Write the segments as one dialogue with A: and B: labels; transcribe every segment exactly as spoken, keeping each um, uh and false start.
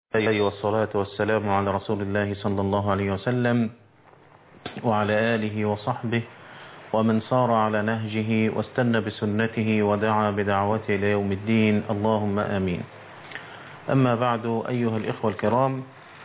A: والصلاة والسلام على رسول الله صلى الله عليه وسلم وعلى آله وصحبه ومن سار على نهجه واستنى بسنته ودعا بدعوته إلى يوم الدين، اللهم آمين. أما بعد، أيها الإخوة الكرام،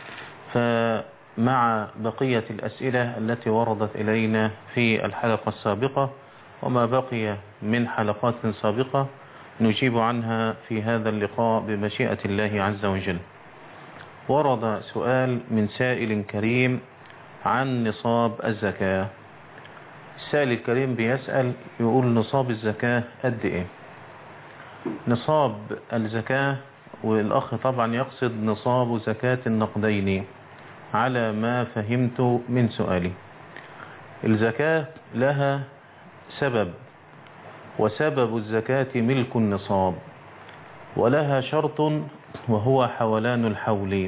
A: فمع بقية الأسئلة التي وردت إلينا في الحلقة السابقة وما بقي من حلقات سابقة نجيب عنها في هذا اللقاء بمشيئة الله عز وجل. ورد سؤال من سائل كريم عن نصاب الزكاة. السائل الكريم بيسأل يقول نصاب الزكاة قد ايه؟ نصاب الزكاة، والأخ طبعا يقصد نصاب زكاة النقدين على ما فهمت من سؤالي. الزكاة لها سبب، وسبب الزكاة ملك النصاب، ولها شرط وهو حولان الحول.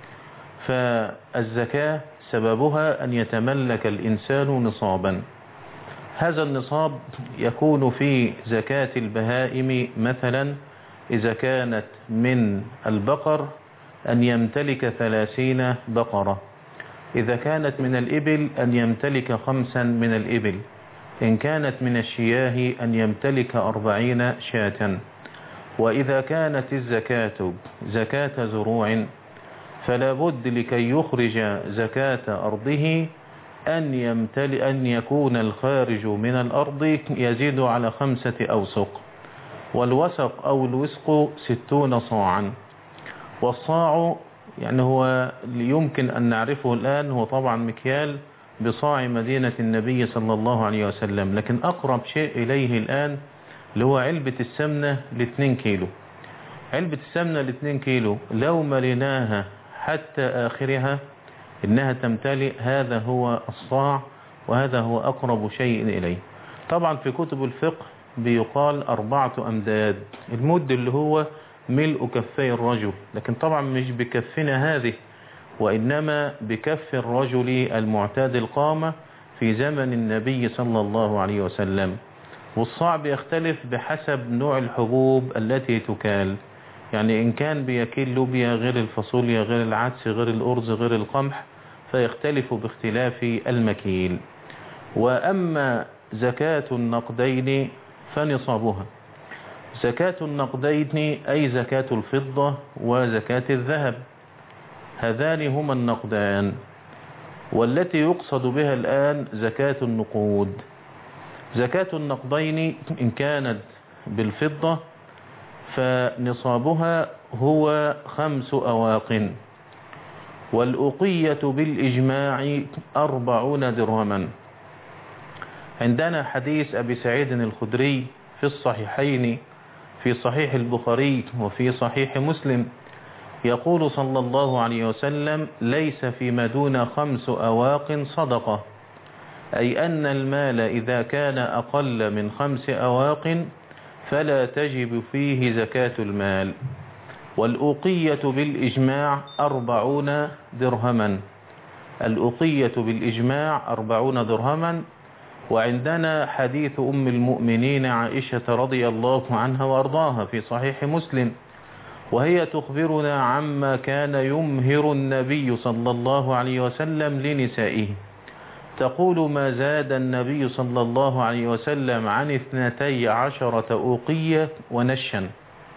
A: فالزكاة سببها أن يتملك الإنسان نصابا. هذا النصاب يكون في زكاة البهائم مثلا إذا كانت من البقر أن يمتلك ثلاثين بقرة، إذا كانت من الإبل أن يمتلك خمسا من الإبل، إن كانت من الشياه أن يمتلك أربعين شاة. وإذا كانت الزكاة زكاة زروع فلا بد لكي يخرج زكاة أرضه أن يمتلئ أن يكون الخارج من الأرض يزيد على خمسة أوسق، والوسق أو الوسق ستون صاعا. والصاع يعني هو يمكن أن نعرفه الآن هو طبعا مكيال بصاع مدينة النبي صلى الله عليه وسلم، لكن أقرب شيء إليه الآن اللي هو علبة السمنة لاثنين كيلو. علبة السمنة لاثنين كيلو لو مليناها حتى آخرها إنها تمتلئ، هذا هو الصاع، وهذا هو أقرب شيء إليه. طبعا في كتب الفقه بيقال أربعة أمداد، المد اللي هو ملء كفي الرجل، لكن طبعا مش بكفنا هذه، وإنما بكف الرجل المعتاد القامة في زمن النبي صلى الله عليه وسلم. والصاع بيختلف بحسب نوع الحبوب التي تكال، يعني إن كان بيكيل لوبيا غير الفاصوليا غير العدس غير الأرز غير القمح، فيختلف باختلاف المكيل. وأما زكاة النقدين فنصابها زكاة النقدين أي زكاة الفضة وزكاة الذهب، هذان هما النقدان، والتي يقصد بها الآن زكاة النقود. زكاة النقدين إن كانت بالفضة فنصابها هو خمس أواق، والأقية بالإجماع أربعون درهما. عندنا حديث أبي سعيد الخدري في الصحيحين، في صحيح البخاري وفي صحيح مسلم، يقول صلى الله عليه وسلم: ليس فيما دون خمس أواق صدقة، أي أن المال إذا كان أقل من خمس أواق فلا تجب فيه زكاة المال. والأقية بالإجماع أربعون درهما، الأقية بالإجماع أربعون درهما. وعندنا حديث أم المؤمنين عائشة رضي الله عنها وأرضاها في صحيح مسلم، وهي تخبرنا عما كان يمهر النبي صلى الله عليه وسلم لنسائه. تقول: ما زاد النبي صلى الله عليه وسلم عن اثنتي عشرة أوقية ونشا.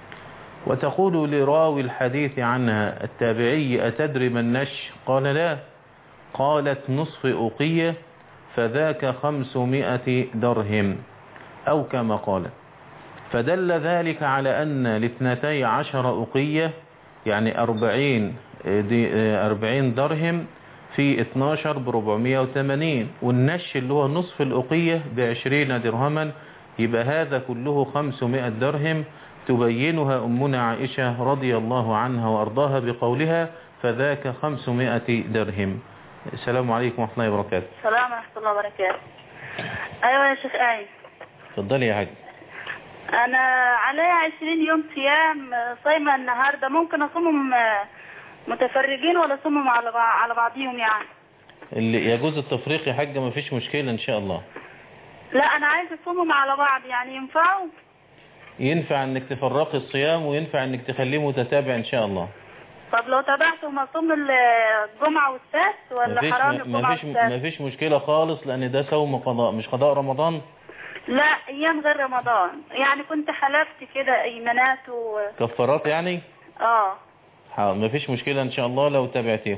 A: وتقول لراوي الحديث عنها التابعي: أتدري ما النش؟ قال: لا. قالت: نصف أوقية، فذاك خمسمائة درهم، أو كما قالت. فدل ذلك على أن الاثنتي عشر أوقية يعني أربعين, أربعين درهم في اثناشر بربعمائة وثمانين، والنش اللي هو نصف الأقية بعشرين درهما، يبقى هذا كله خمسمائة درهم. تبينها أمنا عائشة رضي الله عنها وأرضاها بقولها: فذاك خمسمائة درهم. السلام عليكم ورحمة الله وبركاته.
B: السلام ورحمة الله وبركاته. أيوة يا شيخ آي.
A: اتفضلي يا حاج.
B: أنا عليا عشرين يوم صيام، صايمة النهاردة، ممكن أصومهم متفرجين ولا أصومهم على على بعضيهم يعني؟
A: اللي يجوز التفريق يا حاجة ما فيش مشكلة إن شاء الله.
B: لا أنا عايز أصومهم على بعض، يعني ينفعوا؟
A: ينفع إنك تفرقي الصيام وينفع إنك تخليه متتابع إن شاء الله.
B: طب لو تابعتوا مصوم الجمعة والسبت ولا
A: مفيش
B: حرام
A: م-
B: الجمعة
A: مفيش
B: والسبت؟
A: مفيش مشكلة خالص، لأن ده صوم قضاء مش قضاء رمضان.
B: لا ايام غير رمضان، يعني كنت حلفت كده ايمانات و
A: كفارات يعني.
B: اه
A: حاضر، مفيش مشكلة إن شاء الله لو تابعتيه،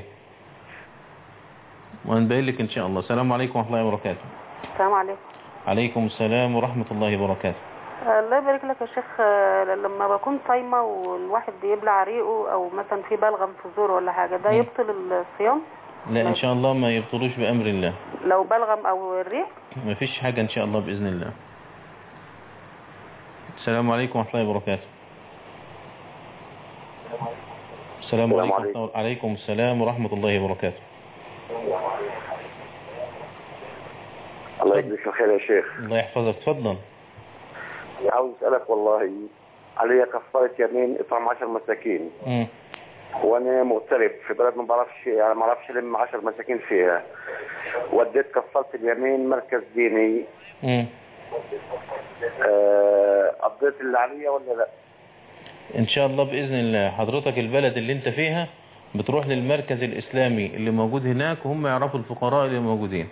A: وهنبين لك إن شاء الله. السلام عليكم ورحمة الله وبركاته.
C: السلام عليكم.
A: عليكم السلام ورحمة الله وبركاته.
C: الله يبارك لك يا شيخ. آه، لما بكون صايمة والواحد بيبلع ريقه او مثلا في بلغم في الزور ولا حاجة، ده
A: م.
C: يبطل الصيام؟
A: لا إن شاء الله ما يبطلوش بأمر الله.
C: لو بلغم او الريق
A: مفيش حاجة إن شاء الله بإذن الله. السلام عليكم ورحمة الله وبركاته. السلام عليكم ورحمة الله. عليكم السلام ورحمة الله وبركاته.
D: الله يجزيك الخير يا شيخ.
A: الله يحفظك، تفضل.
D: عاوز اسالك والله، علي كفاره يمين اطعام عشر مساكين.
A: امم
D: وانا مغترب في بلد ما بعرفش، يعني ما بعرفش الم عشر مساكين فيها. وديت كفاره اليمين مركز ديني.
A: امم
D: آه، قضيت اللي عليا ولا لا؟
A: ان شاء الله باذن الله. حضرتك البلد اللي انت فيها بتروح للمركز الاسلامي اللي موجود هناك، وهم يعرفوا الفقراء اللي موجودين.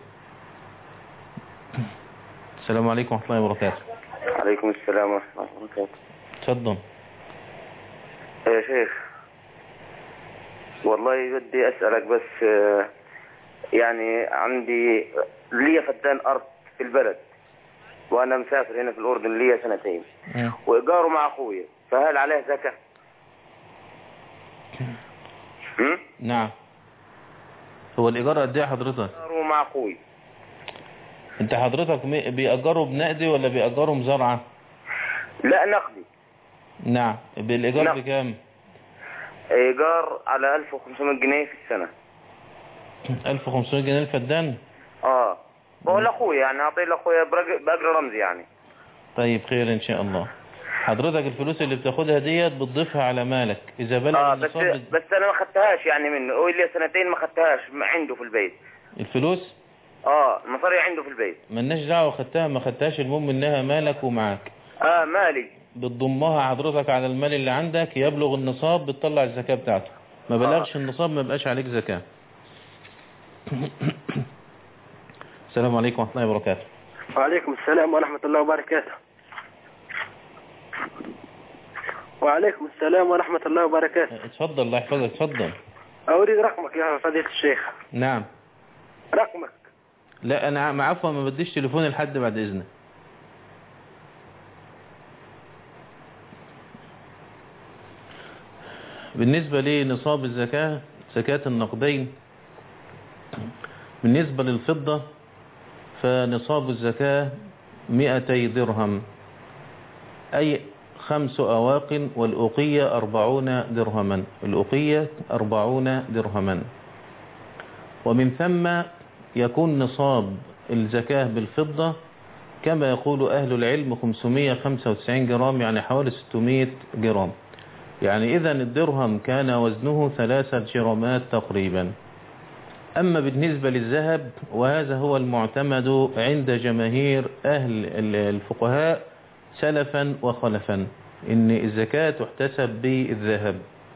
A: السلام عليكم ورحمه الله وبركاته.
D: عليكم السلام ورحمه الله وبركاته.
A: تفضل
D: يا شيخ، والله بدي اسالك بس، آه، يعني عندي لي فدان ارض في البلد، وانا مسافر هنا في الاردن لي سنتين،
A: م.
D: وايجاره مع اخويا، فهل عليه زكاه؟ هم؟
A: نعم. هو الايجار قد ايه حضرتك؟
D: ايجاره مع اخويا.
A: انت حضرتك م- بيأجروا بنقدي ولا بيأجروا مزارعه؟
D: لا نقدي.
A: نعم. بالايجار
D: نعم.
A: بكام؟
D: ايجار على ألف وخمسمائة جنيه في السنه.
A: ألف وخمسمائة جنيه الفدان.
D: اه بقول لاخويا، يعني اعطيه لاخويا برج- باجر رمزي يعني.
A: طيب خير ان شاء الله. حضرتك الفلوس اللي بتاخدها ديت بتضيفها على مالك اذا بلغ
D: اه بس
A: النصاب. بت...
D: بس انا ما خدتهاش يعني منه، هو لي سنتين ما خدتهاش عنده في البيت.
A: الفلوس
D: اه المصاري عنده في البيت.
A: ملناش دعوه، خدتها ما خدتهاش، المهم انها مالك ومعاك.
D: اه مالي.
A: بتضمها حضرتك على المال اللي عندك، يبلغ النصاب بتطلع الزكاه بتاعته، ما بلغش النصاب ما بقاش عليك زكاه. السلام عليكم ورحمه الله وبركاته.
E: وعليكم السلام ورحمة الله وبركاته. وعليكم السلام ورحمة الله وبركاته.
A: اتفضل الله يحفظك، اتفضل.
E: أريد رقمك يا فضيلة الشيخ.
A: نعم.
E: رقمك.
A: لا انا عفوا ما بديش تليفوني لحد بعد اذنك. بالنسبة لنصاب الزكاة، زكاة النقدين، بالنسبة للفضة فنصاب الزكاة مئتي درهم، أي خمس أواق، والأوقية أربعون درهما، الأوقية أربعون درهما. ومن ثم يكون نصاب الزكاة بالفضة كما يقول أهل العلم خمسمائة وخمسة وتسعين جرام، يعني حوالي ستمائة جرام. يعني إذا الدرهم كان وزنه ثلاثة جرامات تقريبا. أما بالنسبة للذهب، وهذا هو المعتمد عند جماهير أهل الفقهاء سلفا وخلفا، إن الزكاة تحتسب بالذهب.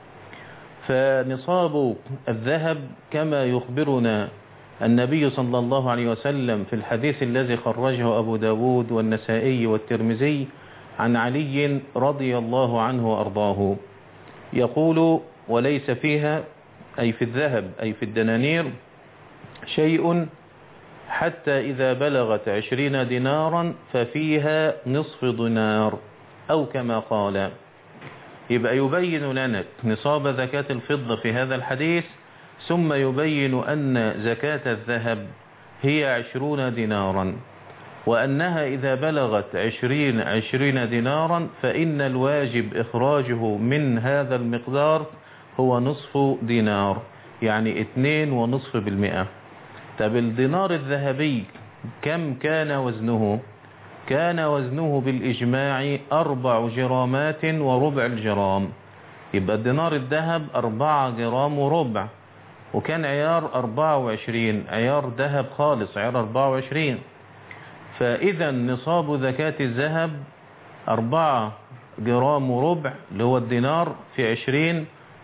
A: فنصاب الذهب كما يخبرنا النبي صلى الله عليه وسلم في الحديث الذي خرجه أبو داود والنسائي والترمذي عن علي رضي الله عنه وأرضاه، يقول: وليس فيها، أي في الذهب أي في الدنانير، شيء حتى إذا بلغت عشرين دينارا ففيها نصف دينار، أو كما قال. يبقى يبين لنا نصاب زكاة الفضة في هذا الحديث، ثم يبين أن زكاة الذهب هي عشرون دينارا، وأنها إذا بلغت عشرين عشرين دينارا فإن الواجب إخراجه من هذا المقدار هو نصف دينار، يعني اثنين ونصف بالمئة. طب الدينار الذهبي كم كان وزنه؟ كان وزنه بالإجماع أربع جرامات وربع الجرام. يبقى الدينار الذهب أربعة جرام وربع، وكان عيار أربعة وعشرين، عيار ذهب خالص، عيار أربعة وعشرين. فإذا نصاب زكاة الذهب أربعة جرام وربع اللي هو الدينار في عشرين،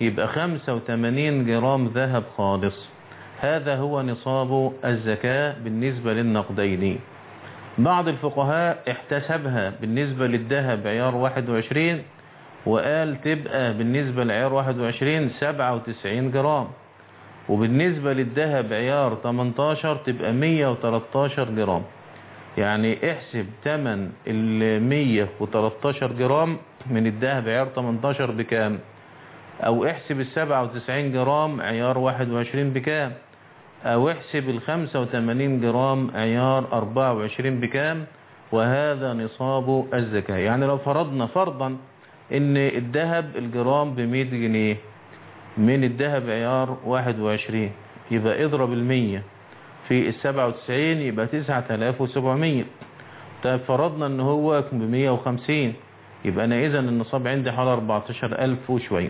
A: يبقى خمسة وثمانين جرام ذهب خالص. هذا هو نصاب الزكاة بالنسبة للنقدين. بعض الفقهاء احتسبها بالنسبة للذهب عيار واحد وعشرين وقال تبقى بالنسبة لعيار واحد وعشرين سبعة وتسعين جرام، وبالنسبة للذهب عيار تمنتاشر تبقى مية وتلتاشر جرام. يعني احسب تمن ال مية وتلتاشر جرام من الذهب عيار تمنتاشر بكام، او احسب ال سبعة وتسعين جرام عيار واحد وعشرين بكام، او احسب ال خمسة وثمانين جرام عيار اربعة وعشرين بكام، وهذا نصاب الزكاة. يعني لو فرضنا فرضا ان الذهب الجرام بمية جنيه من الذهب عيار واحد وعشرين، يبقى اضرب المية في السبعة وتسعين يبقى تسعة آلاف وسبعمية. طيب فرضنا ان هو بمية وخمسين، يبقى انا اذا النصاب عندي حوالي اربعتاشر الف وشوية.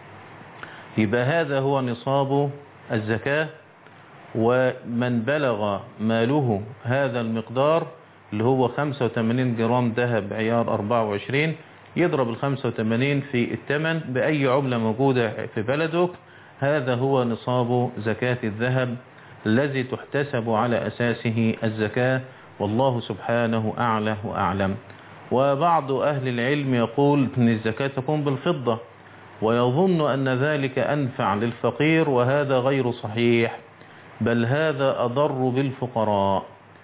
A: يبقى هذا هو نصاب الزكاة. ومن بلغ ماله هذا المقدار اللي هو خمسة وثمانين جرام ذهب عيار اربعة وعشرين، يضرب ال خمسة وثمانين في الثمن بأي عملة موجودة في بلدك. هذا هو نصاب زكاة الذهب الذي تحتسب على أساسه الزكاة، والله سبحانه أعلى وأعلم. وبعض أهل العلم يقول أن الزكاة تكون بالفضة، ويظن أن ذلك أنفع للفقير، وهذا غير صحيح، بل هذا أضر بالفقراء،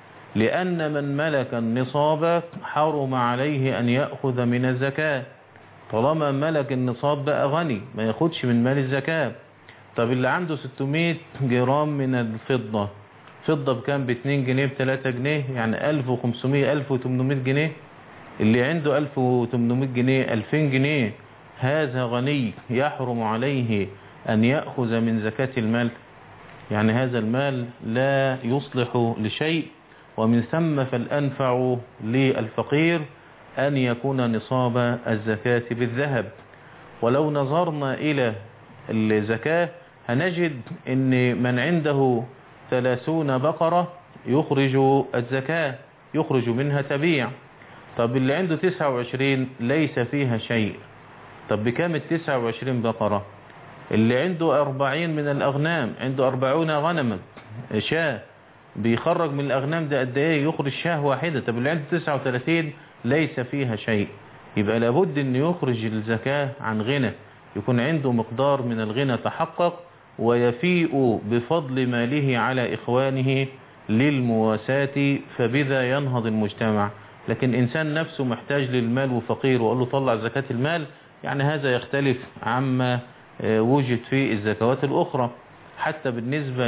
A: لأن من ملك النصاب حرم عليه أن يأخذ من الزكاة. طالما ملك النصاب بقى غني ما ياخدش من مال الزكاة. طب اللي عنده ستمائة جرام من الفضة، فضة بكام؟ باتنين جنيه بتلاتة جنيه، يعني الف وخمسمائة الف وتمنمائة جنيه. اللي عنده الف وتمنمائة جنيه الفين جنيه، هذا غني يحرم عليه أن يأخذ من زكاة المال. يعني هذا المال لا يصلح لشيء، ومن ثم فالأنفع للفقير أن يكون نصاب الزكاة بالذهب. ولو نظرنا إلى الزكاة هنجد أن من عنده ثلاثون بقرة يخرج الزكاة، يخرج منها تبيع. طب اللي عنده تسعة وعشرين ليس فيها شيء، طب بكام التسعة وعشرين بقرة؟ اللي عنده أربعين من الأغنام، عنده أربعون غنما شاة، بيخرج من الأغنام ده قد ايه؟ يخرج شاه واحدة. طب اللي عنده تسعة وثلاثين ليس فيها شيء. يبقى لابد أن يخرج الزكاة عن غنى، يكون عنده مقدار من الغنى تحقق، ويفيء بفضل ماله على إخوانه للمواساة، فبذا ينهض المجتمع. لكن إنسان نفسه محتاج للمال وفقير وقال له طلع زكاة المال، يعني هذا يختلف عما وجد في الزكوات الأخرى. حتى بالنسبة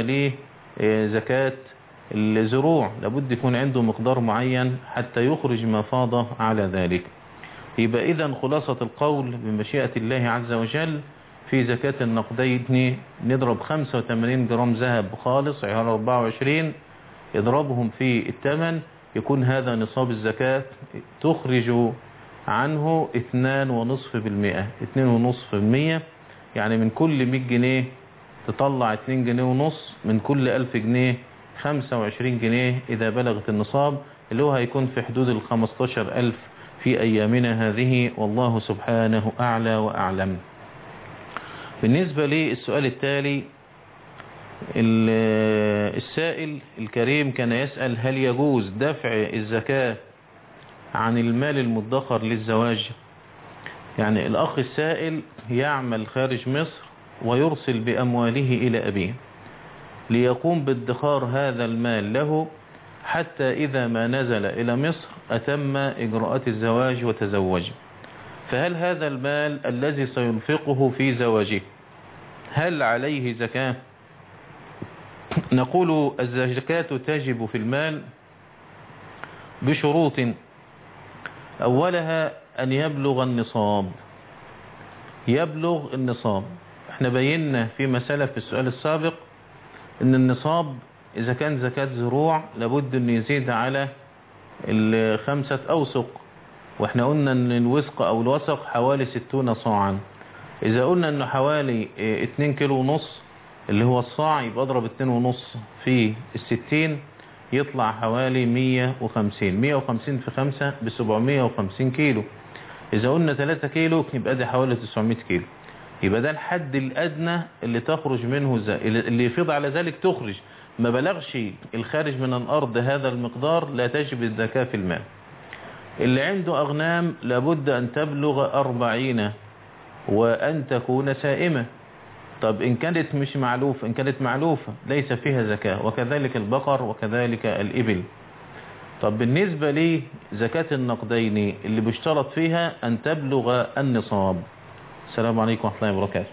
A: لزكاة الزروع لابد يكون عنده مقدار معين حتى يخرج ما فاض على ذلك. يبقى إذن خلاصة القول بمشيئة الله عز وجل في زكاة النقدين نضرب خمسة وثمانين جرام ذهب خالص عيار اربعة وعشرين، يضربهم في الثمن، يكون هذا نصاب الزكاة، تخرج عنه اثنان ونصف بالمئة، اثنين ونصف بالمئة، يعني من كل مئة جنيه تطلع اتنين جنيه ونص، من كل الف جنيه خمسة وعشرين جنيه إذا بلغت النصاب، اللي هو هيكون في حدود الخمستاشر الف في أيامنا هذه، والله سبحانه أعلى وأعلم. بالنسبة للسؤال التالي، السائل الكريم كان يسأل هل يجوز دفع الزكاة عن المال المدخر للزواج؟ يعني الأخ السائل يعمل خارج مصر ويرسل بأمواله إلى أبيه ليقوم بادخار هذا المال له حتى إذا ما نزل إلى مصر أتم إجراءات الزواج وتزوج. فهل هذا المال الذي سينفقه في زواجه هل عليه زكاة؟ نقول الزكاة تجب في المال بشروط، أولها أن يبلغ النصاب، يبلغ النصاب. احنا بينا في مسألة في السؤال السابق ان النصاب اذا كان زكاة زروع لابد ان يزيد على الخمسة اوسق، واحنا قلنا ان الوسق او الوسق حوالي ستون صاعا. اذا قلنا انه حوالي اتنين كيلو ونص اللي هو الصاع، يبقى اضرب اتنين ونص في الستين يطلع حوالي مية وخمسين، مية وخمسين في خمسة بسبعمية وخمسين كيلو. اذا قلنا تلاتة كيلو يبقى ده حوالي تسعمية كيلو. يبقى ده الحد الأدنى اللي تخرج منه زي اللي يفيض على ذلك تخرج. ما بلغش الخارج من الأرض هذا المقدار لا تجب الزكاة في المال. اللي عنده أغنام لابد أن تبلغ أربعين وأن تكون سائمة. طب إن كانت مش معلوفة، إن كانت معلوفة ليس فيها زكاة، وكذلك البقر وكذلك الإبل. طب بالنسبة لي زكاة النقدين اللي بيشترط فيها أن تبلغ النصاب. السلام عليكم ورحمة الله وبركاته.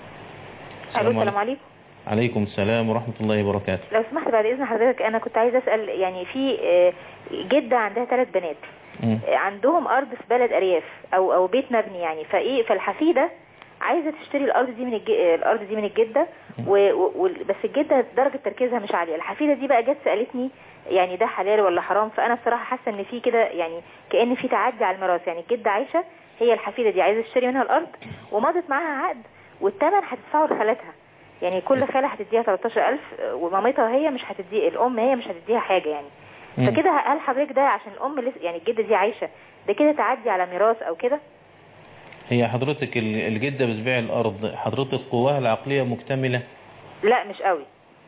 F: السلام عليكم.
A: عليكم السلام ورحمة الله وبركاته.
F: لو سمحت بعد إذن حضرتك أنا كنت عايز أسأل، يعني في جدة عندها ثلاث بنات م. عندهم أرض في بلد أرياف أو أو بيت مبني يعني، فإيه فالحفيدة عايزة تشتري الأرض دي من الج... الأرض دي من الجدة و... و... بس الجدة درجة تركيزها مش عالية. الحفيدة دي بقى جت سألتني يعني ده حلال ولا حرام، فأنا بصراحة حاسة إن في كده يعني كأن في تعدي على الميراث. يعني الجدة عايشة، هي الحفيدة دي عايزة تشتري منها الأرض ومضت معاها عقد والثمن هتدفعه لخالتها، يعني كل خالة هتديها ثلاثة عشر ألف ومامتها هي مش هتدي، الأم هي مش هتديها حاجة يعني. فكده هل حضرتك ده عشان الأم لسه يعني الجدة دي عايشة ده كده تعدي على ميراث أو كده؟
A: هي حضرتك الجدة بتبيع الأرض، حضرتك قواها العقلية مكتملة؟
F: لا مش قوي.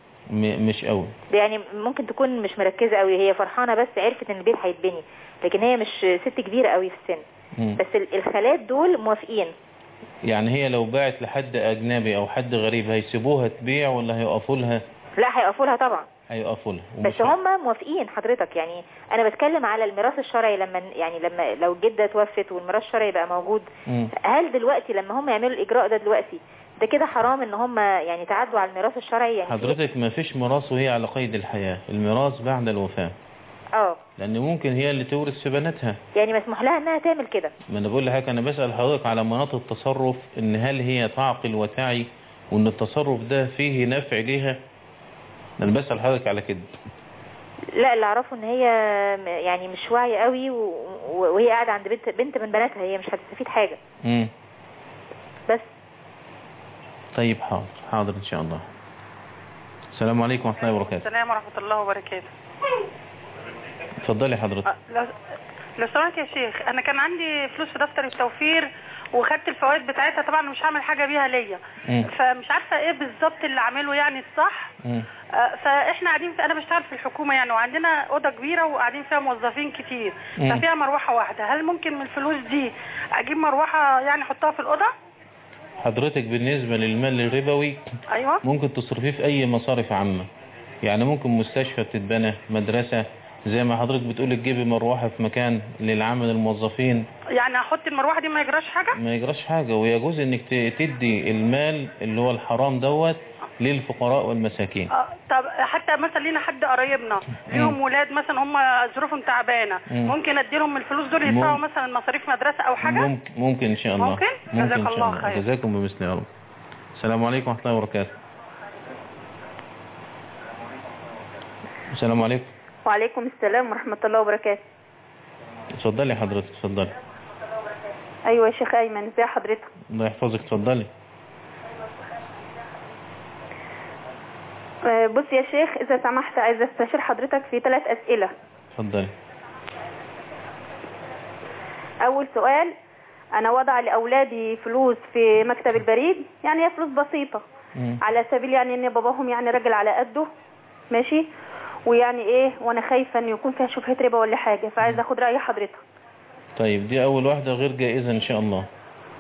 A: م مش قوي
F: يعني ممكن تكون مش مركزة قوي، هي فرحانة بس عرفت ان البيت هيتبني، لكن هي مش ست كبيرة قوي في السن. م. بس الخالات دول موافقين.
A: يعني هي لو باعت لحد أجنبي أو حد غريب هيسيبوها تبيع ولا هيقفوا لها؟
F: لا هيقفوا لها طبعا.
A: هيقفوا لها
F: بس هم موافقين حضرتك. يعني انا بتكلم على الميراث الشرعي، لما يعني لما لو الجدة توفت والميراث الشرعي بقى موجود، م. هل دلوقتي لما هم يعملوا الإجراء ده دلوقتي ده كده حرام ان هم يعني تعدوا على الميراث الشرعي؟ يعني
A: حضرتك ما فيش ميراث وهي على قيد الحياة، الميراث بعد الوفاة.
F: اه
A: لان ممكن هي اللي تورث في بناتها، يعني
F: مسموح لها انها تعمل كده.
A: ما انا بقول لحضرتك، انا بسأل حضرتك على مناط التصرف، ان هل هي تعقل وتعي وان التصرف ده فيه نفع ليها. انا بسأل حضرتك على كده.
F: لا اللي اعرفه ان هي يعني مش واعيه قوي وهي قاعده عند بنت بنت من بناتها، هي مش هتستفيد حاجه.
A: امم
F: بس
A: طيب حاضر حاضر ان شاء الله. السلام عليكم ورحمه الله وبركاته.
G: السلام ورحمه الله وبركاته.
A: اتفضلي حضرتك.
G: لو لو سمحت يا شيخ، انا كان عندي فلوس في دفتر التوفير وخدت الفوائد بتاعتها، طبعا مش هعمل حاجه بيها ليا، فمش عارفه ايه بالظبط اللي اعمله يعني الصح. آه فاحنا قاعدين في، انا بشتغل في الحكومه يعني، وعندنا اوضه كبيره وقاعدين فيها موظفين كتير، ففيها مروحه واحده، هل ممكن من الفلوس دي اجيب مروحه يعني احطها في الاوضه؟
A: حضرتك بالنسبه للمال الربوي
G: ايوه
A: ممكن تصرفيه في اي مصارف عامه، يعني ممكن مستشفى بتتبنى، مدرسه، زي ما حضرتك بتقولي تجيبي مروحه في مكان للعمل الموظفين،
G: يعني احط المروحه دي ما يجراش حاجه؟
A: ما يجراش حاجه، ويجوز انك تدي المال اللي هو الحرام دوت للفقراء والمساكين.
G: اه طب حتى مثلا لينا حد قرايبنا ليهم ولاد مثلا هم ظروفهم تعبانه، ممكن اديلهم الفلوس دول يدفعوا مثلا مصاريف مدرسه او حاجه؟
A: ممكن ممكن ان شاء الله.
G: ممكن, ممكن جزاك الله خير.
A: جزاكم بمثل يا رب. السلام عليكم ورحمه الله وبركاته. السلام عليكم.
H: وعليكم السلام ورحمة الله وبركاته.
A: اتفضلي حضرتك. اتفضلي.
H: ايوه يا شيخ ايمن، ازي حضرتك؟
A: الله يحفظك. اتفضلي.
H: بص يا شيخ، اذا سمحت عايزه استشير حضرتك في ثلاث اسئله.
A: اتفضلي.
H: اول سؤال، انا وضع لاولادي فلوس في مكتب البريد، يعني هي فلوس بسيطه م. على سبيل يعني ان باباهم يعني راجل على قده ماشي، ويعني ايه، وانا خايفه ان يكون فيها شبهه ربا ولا حاجه، فعايزه اخد راي حضرتك.
A: طيب دي اول واحده غير جائزه ان شاء الله.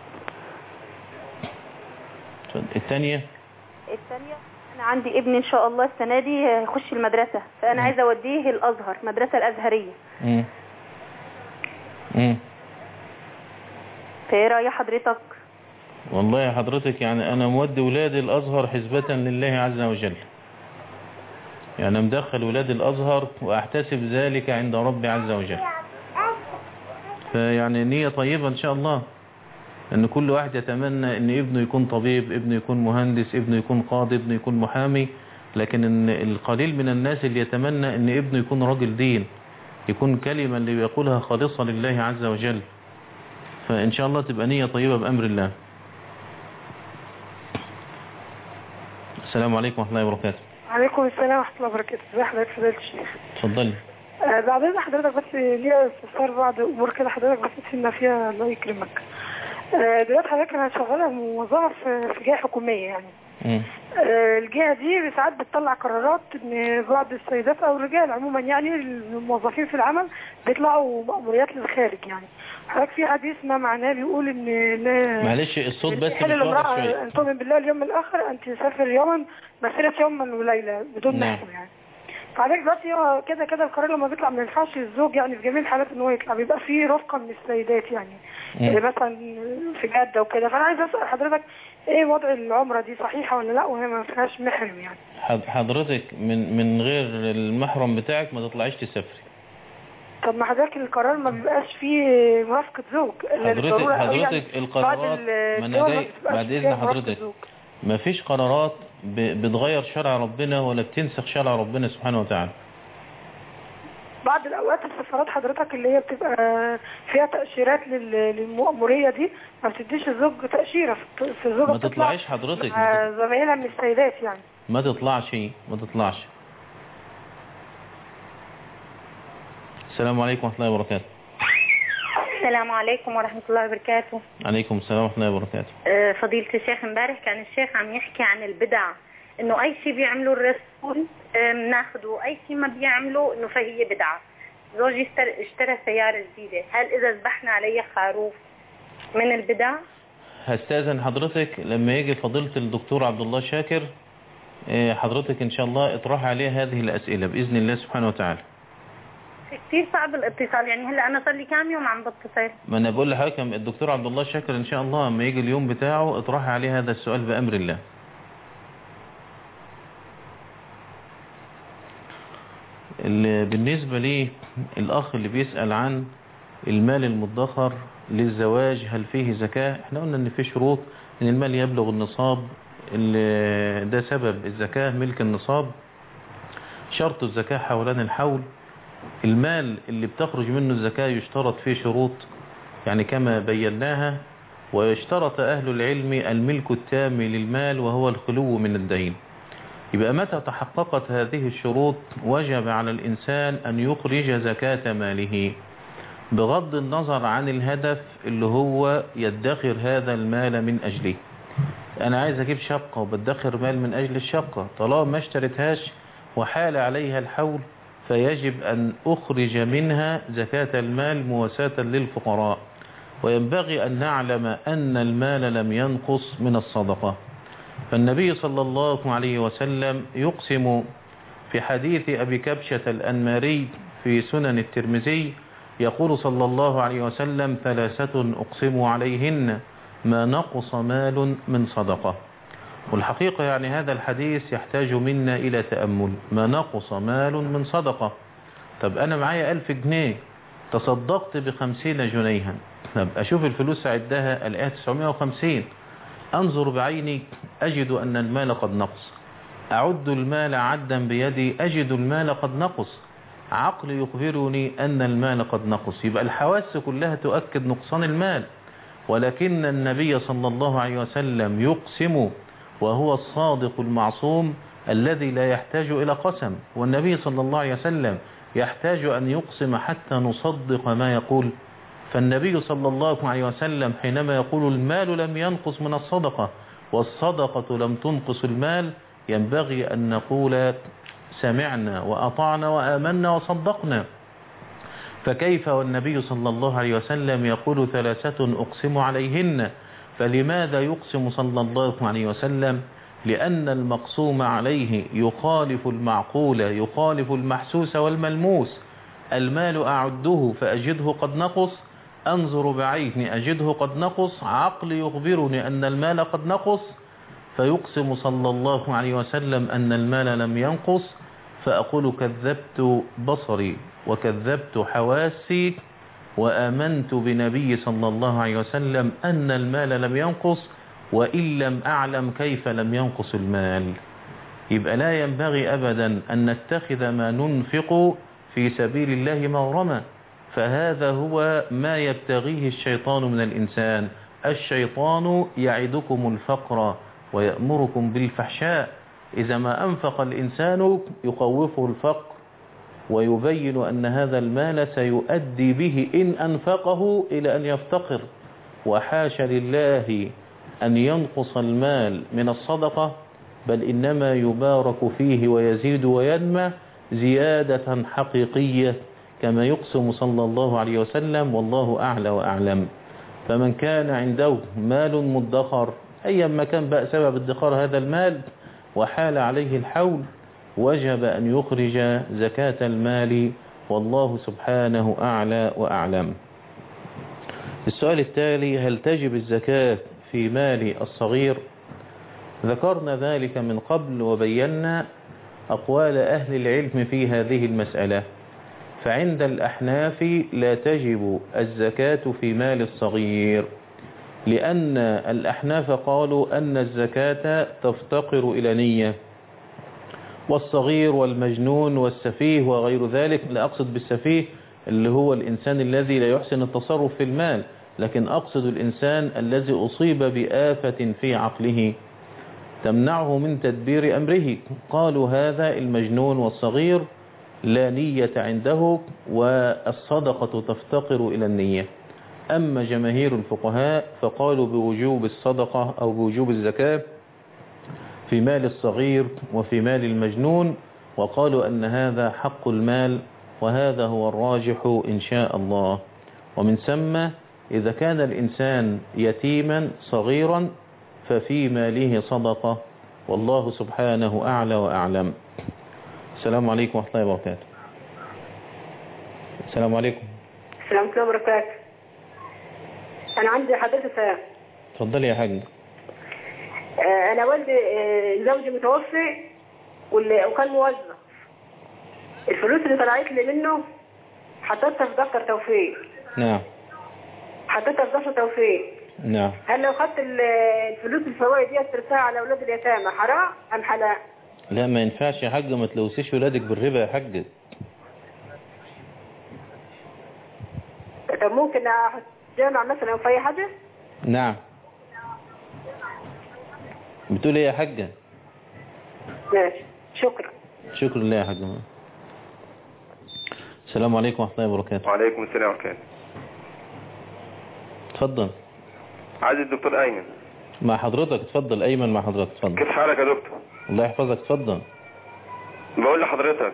A: الثانيه
H: الثانيه انا عندي ابن ان شاء الله السنه دي هيخش المدرسه، فانا عايزه اوديه الازهر، مدرسه الازهريه. امم
A: امم
H: فايه راي حضرتك؟
A: والله يا حضرتك يعني انا مودي ولادي الازهر حسبه لله عز وجل، يعني مدخل ولاد الازهر واحتسب ذلك عند ربي عز وجل، فيعني نية طيبة ان شاء الله، ان كل واحد يتمنى ان ابنه يكون طبيب، ابنه يكون مهندس، ابنه يكون قاضي، ابنه يكون محامي، لكن ان القليل من الناس اللي يتمنى ان ابنه يكون راجل دين، يكون كلمة اللي بيقولها خالصة لله عز وجل، فان شاء الله تبقى نية طيبة بامر الله. السلام عليكم ورحمة الله وبركاته.
I: وعليكم السلام ورحمة الله وبركاته. ازي حضرتك فضيلة الشيخ؟
A: اتفضلي.
I: آه بعد اذن حضرتك بس ليا استفسار بعض امور كده حضرتك بس تفيدنا فيها الله يكرمك. آه، دلوقتي حضرتك انا شغاله موظفه في في جهه حكوميه يعني.
A: مم.
I: آه، الجهه دي ساعات بتطلع قرارات ان بعض السيدات او الرجال عموما يعني الموظفين في العمل بيطلعوا مأموريات للخارج يعني. حضرتك في حديث ما معناه بيقول ان ان
A: معلش الصوت بس
I: يحل
A: مش واضح
I: الامرأة
A: شويه.
I: ان تؤمن بالله اليوم الاخر ان تسافر يوما مسيره يوما وليله بدون
A: نعم.
I: محرم يعني. فحضرتك دلوقتي هو كده كده القرار لما بيطلع ما ينفعش الزوج يعني في جميع الحالات ان هو يطلع، بيبقى فيه رفقه من السيدات يعني.
A: مم.
I: مثلا في جده وكده. فانا عايز اسال حضرتك ايه وضع العمره دي، صحيحه ولا لا، وهي ما فيهاش محرم يعني؟
A: حض- حضرتك من من غير المحرم بتاعك ما تطلعيش تسافري.
I: طب ما حضرتك القرار ما بيبقاش فيه موافقه زوج الا
A: حضرتك
I: للضروره قوي يعني.
A: حضرتك القرارات ما انا
I: الدول
A: جاي
I: ما بتبقاش
A: بعد
I: فيها
A: اذن
I: موافقة
A: حضرتك،
I: زوج.
A: ما فيش قرارات ب- بتغير شرع ربنا ولا بتنسخ شرع ربنا سبحانه وتعالى.
I: بعض الاوقات السفارات حضرتك اللي هي بتبقى فيها تاشيرات لل- للمأموريه دي ما بتديش الزوج تاشيره، في الزوجه
A: ما تطلعيش حضرتك، ما
I: مع زمايلها من السيدات يعني.
A: ما تطلعش ما تطلعش. السلام عليكم ورحمة الله وبركاته.
J: السلام عليكم ورحمة الله وبركاته.
A: عليكم السلام ورحمة الله وبركاته.
J: آه، فضيلة الشيخ، امبارح كان الشيخ عم يحكي عن البدع، انه اي شيء بيعمله الرسول بناخده، اي شيء ما بيعمله انه فهي بدعة. زوجي اشترى, اشترى سيارة جديدة، هل اذا ذبحنا عليه خروف من البدع؟
A: هستاذن حضرتك لما يجي فضيلة الدكتور عبد الله شاكر آه، حضرتك ان شاء الله اطرح عليه هذه الاسئلة باذن الله سبحانه وتعالى.
J: كثير صعب الاتصال، يعني هلا انا صار لي كام يوم عم بتصل.
A: ما انا بقول لحضرتك الدكتور عبد الله شاكر ان شاء الله لما يجي اليوم بتاعه اطرح عليه هذا السؤال بامر الله. اللي بالنسبة لي الأخ اللي بيسأل عن المال المدخر للزواج هل فيه زكاة؟ احنا قلنا ان في شروط ان المال يبلغ النصاب، اللي ده سبب الزكاة ملك النصاب، شرط الزكاة حولان الحول. المال اللي بتخرج منه الزكاة يشترط فيه شروط يعني كما بيناها، ويشترط أهل العلم الملك التام للمال وهو الخلو من الدين. يبقى متى تحققت هذه الشروط وجب على الإنسان أن يخرج زكاة ماله بغض النظر عن الهدف اللي هو يدخر هذا المال من أجله. أنا عايز أجيب شقة وبدخر مال من أجل الشقة، طالما ما اشتريتهاش وحال عليها الحول فيجب أن أخرج منها زكاة المال مواساة للفقراء. وينبغي أن نعلم أن المال لم ينقص من الصدقة. فالنبي صلى الله عليه وسلم يقسم في حديث أبي كبشة الأنماري في سنن الترمذي، يقول صلى الله عليه وسلم: ثلاثة أقسم عليهن ما نقص مال من صدقة. والحقيقة يعني هذا الحديث يحتاج منا إلى تأمل. ما نقص مال من صدقة. طب أنا معايا ألف جنيه تصدقت بخمسين جنيها، طب أشوف الفلوس أعدها الآن تسعمائة وخمسين، أنظر بعيني أجد أن المال قد نقص، أعد المال عدا بيدي أجد المال قد نقص، عقل يخبرني أن المال قد نقص. يبقى الحواس كلها تؤكد نقصان المال، ولكن النبي صلى الله عليه وسلم يقسم وهو الصادق المعصوم الذي لا يحتاج إلى قسم. والنبي صلى الله عليه وسلم يحتاج أن يقسم حتى نصدق ما يقول. فالنبي صلى الله عليه وسلم حينما يقول المال لم ينقص من الصدقة والصدقة لم تنقص المال، ينبغي أن نقول سمعنا وأطعنا وآمنا وصدقنا. فكيف والنبي صلى الله عليه وسلم يقول ثلاثة أقسم عليهن؟ فلماذا يقسم صلى الله عليه وسلم؟ لأن المقسوم عليه يخالف المعقول، يخالف المحسوس والملموس. المال أعده فأجده قد نقص، أنظر بعيني أجده قد نقص، عقل يخبرني أن المال قد نقص، فيقسم صلى الله عليه وسلم أن المال لم ينقص. فأقول كذبت بصري وكذبت حواسي وآمنت بنبي صلى الله عليه وسلم أن المال لم ينقص، وإن لم أعلم كيف لم ينقص المال. يبقى لا ينبغي أبدا أن نتخذ ما ننفق في سبيل الله مغرما، فهذا هو ما يبتغيه الشيطان من الإنسان. الشيطان يعدكم الفقر ويأمركم بالفحشاء. إذا ما أنفق الإنسان يخوفه الفقر ويبين أن هذا المال سيؤدي به إن أنفقه إلى أن يفتقر. وحاش لله أن ينقص المال من الصدقة، بل إنما يبارك فيه ويزيد وينمى زيادة حقيقية كما يقسم صلى الله عليه وسلم، والله أعلى وأعلم. فمن كان عنده مال مدخر أيا ما كان بقى سبب ادخار هذا المال وحال عليه الحول، وجب أن يخرج زكاة المال، والله سبحانه أعلى وأعلم. السؤال التالي: هل تجب الزكاة في مال الصغير؟ ذكرنا ذلك من قبل وبينا أقوال أهل العلم في هذه المسألة. فعند الأحناف لا تجب الزكاة في مال الصغير، لأن الأحناف قالوا أن الزكاة تفتقر إلى نية، والصغير والمجنون والسفيه وغير ذلك، لا أقصد بالسفيه اللي هو الإنسان الذي لا يحسن التصرف في المال، لكن أقصد الإنسان الذي أصيب بآفة في عقله تمنعه من تدبير أمره. قالوا هذا المجنون والصغير لا نية عنده والصدقة تفتقر إلى النية. أما جماهير الفقهاء فقالوا بوجوب الصدقة أو بوجوب الزكاة في مال الصغير وفي مال المجنون، وقالوا أن هذا حق المال، وهذا هو الراجح إن شاء الله. ومن ثم إذا كان الإنسان يتيما صغيرا ففي ماله صدقة، والله سبحانه أعلى وأعلم. السلام عليكم ورحمة الله وبركاته. السلام عليكم.
K: السلام عليكم وبركاته. أنا عندي حضرتك سؤال.
A: اتفضلي يا حاج.
K: أنا والدي زوجي متوفي وكان موظف. الفلوس اللي طلعت لي منه حطيتها في دفتر توفير.
A: نعم.
K: حطيتها في دفتر توفير.
A: نعم.
K: هل لو خدت الفلوس الفوائد دي ترسها على أولاد اليتامى حرام أم حلال؟
A: لا ما ينفعش يا حاج، ما تلوثيش ولادك بالربا يا حاج.
K: طب ممكن أحط جامع مثلا أو في أي حاجة؟
A: نعم. بتقول ايه يا حاجة؟
K: ماشي، شكرا.
A: شكرا لله يا حاجة. السلام عليكم ورحمة الله وبركاته.
L: وعليكم السلام ورحمة الله.
A: اتفضل.
L: عايز الدكتور أيمن.
A: مع حضرتك. اتفضل أيمن مع حضرتك. اتفضل.
L: كيف حالك يا دكتور؟
A: الله يحفظك. اتفضل.
L: بقول لحضرتك.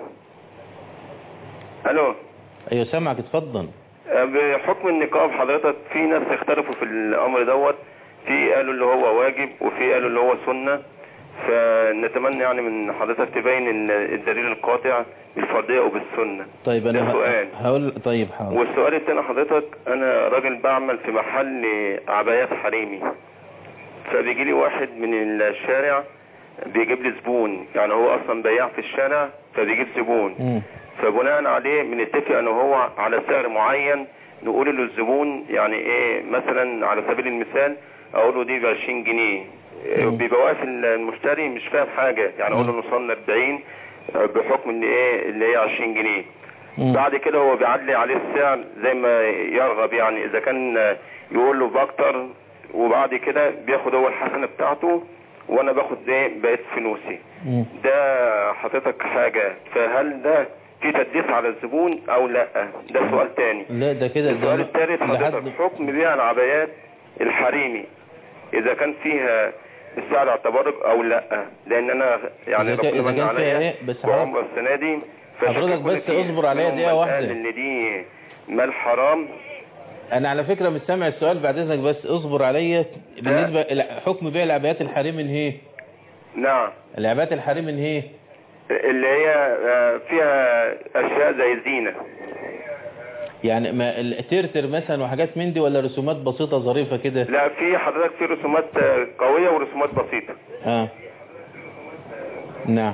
L: الو.
A: ايوه سامعك. اتفضل.
L: بحكم النقاب حضرتك في ناس اختلفوا في الامر دوت، في قالوا اللي هو واجب وفي قالوا اللي هو سنة، فنتمنى يعني من حضرتك تبين الدليل القاطع بالفرضية وبالسنة.
A: طيب انا
L: سؤال.
A: هقول. طيب حاضر.
L: والسؤال الثاني حضرتك، انا راجل بعمل في محل عبايات حريمي، فبيجي لي واحد من الشارع بيجيب لي زبون، يعني هو اصلا بياع في الشارع فبيجيب زبون. م. فبناء عليه بنتفق انا وهو على سعر معين، نقول له الزبون يعني ايه، مثلا على سبيل المثال اقول له دي ب عشرين جنيه، بيبقى واقف المشتري مش فاهم حاجه، يعني اقول له نوصلنا أربعين بحكم ان ايه اللي هي عشرين جنيه. م. بعد كده هو بيعلي عليه السعر زي ما يرغب، يعني اذا كان يقول له باكتر، وبعد كده بياخد هو الحسنه بتاعته وانا باخد ايه بقيت فلوسي. م. ده حضرتك حاجه، فهل ده في تدليس على الزبون او لا؟ ده سؤال تاني.
A: لا ده كده.
L: السؤال الثالث حضرتك، حكم بيع العبايات الحريمي اذا كان فيها السعر اعتبار او لا، لان انا يعني
A: ربنا من عليا إيه؟ بس
L: وعمر السنه دي،
A: حضرتك بس اصبر عليا دقيقه واحده.
L: ان دي مال حرام.
A: انا على فكره مش سامع السؤال، بعد اذنك بس اصبر عليا. بالنسبه حكم بيع العبايات الحريم ان هي.
L: نعم.
A: العبايات الحريم ان هي
L: اللي هي فيها اشياء زي الزينه،
A: يعني ما الترتر مثلا وحاجات من دي، ولا رسومات بسيطه ظريفه كده؟
L: لا في حضرتك في رسومات قويه ورسومات بسيطه.
A: اه نعم.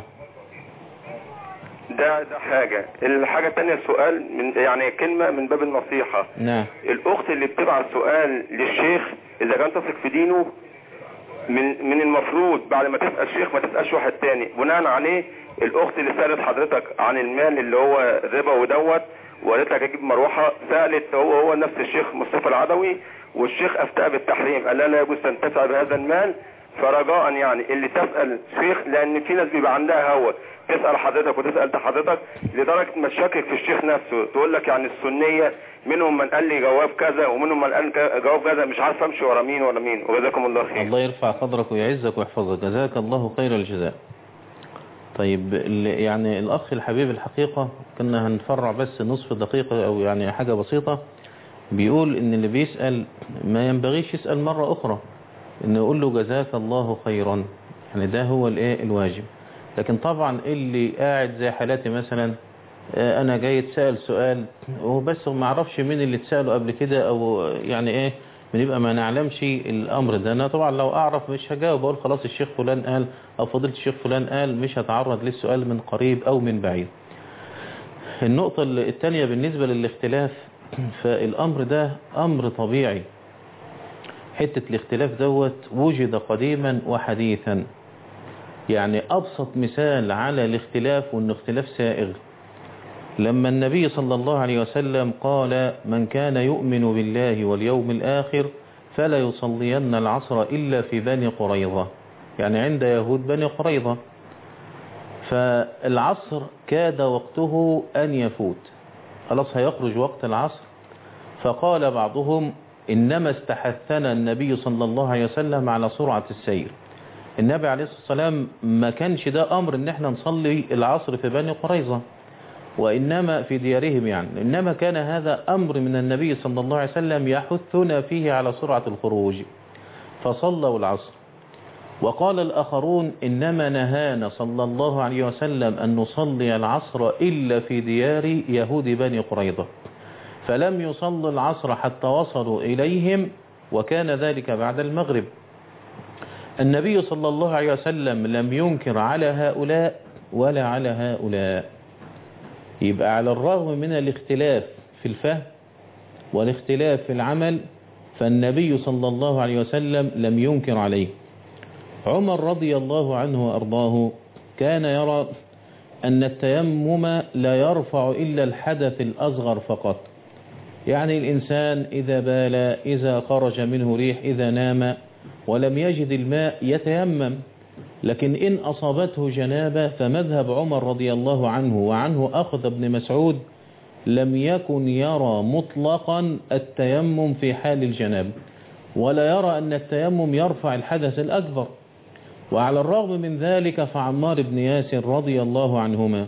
L: ده ده حاجه. الحاجه الثانيه سؤال من يعني كلمه من باب النصيحه.
A: نعم.
L: الاخت اللي بتبعت سؤال للشيخ اذا كان تثق في دينه، من من المفروض بعد ما تسال الشيخ ما تسالش واحد تاني. بناء عليه الاخت اللي سالت حضرتك عن المال اللي هو ربا ودوت وقالت لك اجيب مروحه، سالت هو هو نفس الشيخ مصطفى العدوي، والشيخ افتى بالتحريم، قال لا لا يجوز تنتفع بهذا المال. فرجاء يعني اللي تسال شيخ، لان في ناس بيبقى عندها هوى تسأل حضرتك وتسأل حضرتك لدرجة ما تشكك في الشيخ نفسه، تقول لك يعني السنية منهم من قال لي جواب كذا ومنهم من قال جواب كذا، مش عارف امشي ورا مين ولا مين. وجزاكم الله خير. الله
A: يرفع قدرك ويعزك ويحفظك، جزاك الله خير الجزاء. طيب يعني الأخ الحبيب الحقيقة كنا هنفرع بس نصف دقيقة أو يعني حاجة بسيطة، بيقول إن اللي بيسأل ما ينبغيش يسأل مرة أخرى، إنه يقول له جزاك الله خيرا، يعني ده هو الإيه الواجب. لكن طبعا اللي قاعد زي حالاتي مثلا، أنا جاي اتسأل سؤال وبس ما اعرفش مين اللي اتسأله قبل كده، أو يعني إيه بنبقى ما نعلمش الأمر ده. أنا طبعا لو أعرف مش هجاوب، أقول خلاص الشيخ فلان قال أو فضيلة الشيخ فلان قال، مش هتعرض للسؤال من قريب أو من بعيد. النقطة الثانية بالنسبة للاختلاف، فالأمر ده أمر طبيعي. حتة الاختلاف دوت وجد قديما وحديثا. يعني أبسط مثال على الاختلاف وأن اختلاف سائغ، لما النبي صلى الله عليه وسلم قال من كان يؤمن بالله واليوم الآخر فلا يصلين العصر إلا في بني قريظة، يعني عند يهود بني قريظة. فالعصر كاد وقته أن يفوت، خلاص هيخرج وقت العصر. فقال بعضهم إنما استحثنا النبي صلى الله عليه وسلم على سرعة السير. النبي عليه الصلاة والسلام ما كانش ده أمر إن احنا نصلي العصر في بني قريظة وإنما في ديارهم، يعني إنما كان هذا أمر من النبي صلى الله عليه وسلم يحثنا فيه على سرعة الخروج، فصلوا العصر. وقال الآخرون إنما نهانا صلى الله عليه وسلم أن نصلي العصر إلا في ديار يهود بني قريظة، فلم يصلوا العصر حتى وصلوا إليهم، وكان ذلك بعد المغرب. النبي صلى الله عليه وسلم لم ينكر على هؤلاء ولا على هؤلاء. يبقى على الرغم من الاختلاف في الفهم والاختلاف في العمل، فالنبي صلى الله عليه وسلم لم ينكر عليه. عمر رضي الله عنه وأرضاه كان يرى أن التيمم لا يرفع إلا الحدث الأصغر فقط، يعني الإنسان إذا بال، إذا خرج منه ريح، إذا نام ولم يجد الماء يتيمم. لكن إن أصابته جنابة فمذهب عمر رضي الله عنه وعنه أخذ ابن مسعود لم يكن يرى مطلقا التيمم في حال الجنابة، ولا يرى أن التيمم يرفع الحدث الأكبر. وعلى الرغم من ذلك فعمار بن ياسر رضي الله عنهما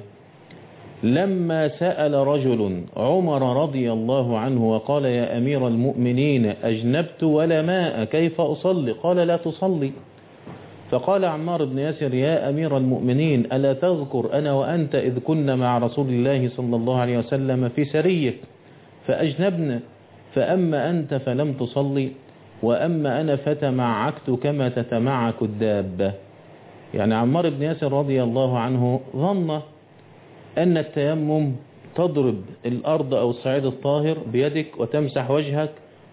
A: لما سأل رجل عمر رضي الله عنه وقال يا أمير المؤمنين أجنبت ولا ماء كيف أصلي؟ قال لا تصلي. فقال عمار بن ياسر يا أمير المؤمنين ألا تذكر أنا وأنت إذ كنا مع رسول الله صلى الله عليه وسلم في سرية فأجنبنا، فأما أنت فلم تصلي وأما أنا فتمعكت كما تتمعك الدابة. يعني عمار بن ياسر رضي الله عنه ظن أن التيمم تضرب الأرض أو الصعيد الطاهر بيدك وتمسح وجهك،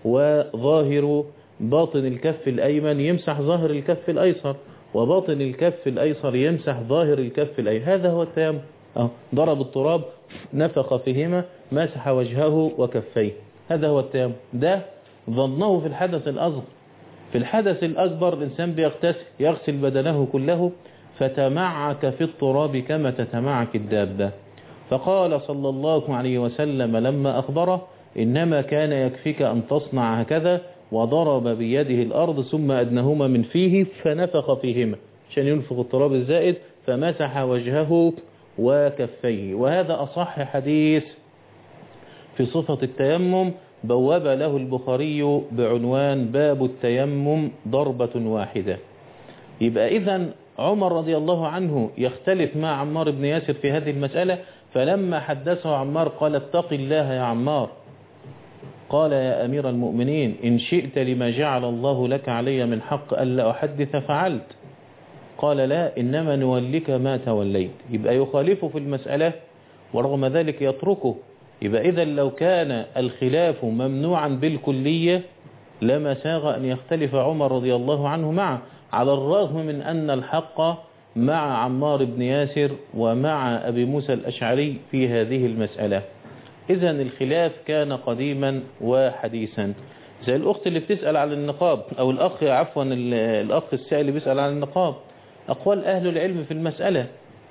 A: وظاهر باطن الكف الأيمن يمسح ظاهر الكف الأيسر، وباطن الكف الأيسر يمسح ظاهر الكف الأيمن. هذا هو التيمم. ضرب التراب نفخ فيهما مسح وجهه وكفيه، هذا هو التيمم. ده ظنه في الحدث الأصغر. في الحدث الأكبر الإنسان بيغتسل يغسل بدنه كله، فتمعك في التراب كما تتمعك الدابة. فقال صلى الله عليه وسلم لما أخبره إنما كان يكفيك أن تصنع هكذا، وضرب بيده الأرض ثم أدنهما من فيه فنفخ فيهما عشان ينفخ التراب الزائد، فمسح وجهه وكفيه. وهذا أصح حديث في صفة التيمم، بواب له البخاري بعنوان باب التيمم ضربة واحدة. يبقى إذن عمر رضي الله عنه يختلف مع عمار بن ياسر في هذه المسألة، فلما حدثه عمار قال اتق الله يا عمار. قال يا أمير المؤمنين إن شئت لما جعل الله لك علي من حق ألا أحدث فعلت. قال لا إنما نولك ما توليت. يبقى يخالفه في المسألة ورغم ذلك يتركه. يبقى إذا لو كان الخلاف ممنوعا بالكلية لما ساغ أن يختلف عمر رضي الله عنه معه، على الرغم من أن الحق مع عمار بن ياسر ومع أبي موسى الأشعري في هذه المسألة. إذن الخلاف كان قديما وحديثا. زي الأخت اللي بتسأل عن النقاب، أو الأخ عفوا الأخ السائل اللي بيسأل عن النقاب، أقوال أهل العلم في المسألة.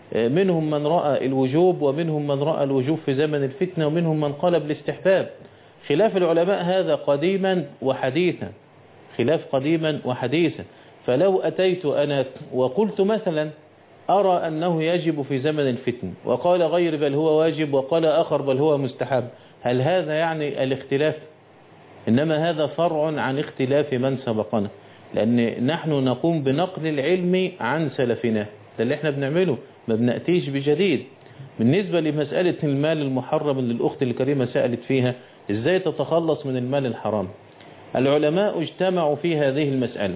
A: منهم من رأى الوجوب ومنهم من رأى الوجوب في زمن الفتنة ومنهم من قال بالاستحباب. خلاف العلماء هذا قديما وحديثا، خلاف قديما وحديثا. فلو أتيت أنا وقلت مثلا أرى أنه يجب في زمن الفتن، وقال غير بل هو واجب، وقال آخر بل هو مستحب، هل هذا يعني الاختلاف؟ إنما هذا فرع عن اختلاف من سبقنا، لأن نحن نقوم بنقل العلم عن سلفنا، ده اللي احنا بنعمله، ما بنأتيش بجديد. بالنسبة لمسألة المال المحرم اللي الأخت الكريمة سألت فيها، إزاي تتخلص من المال الحرام؟ العلماء اجتمعوا في هذه المسألة،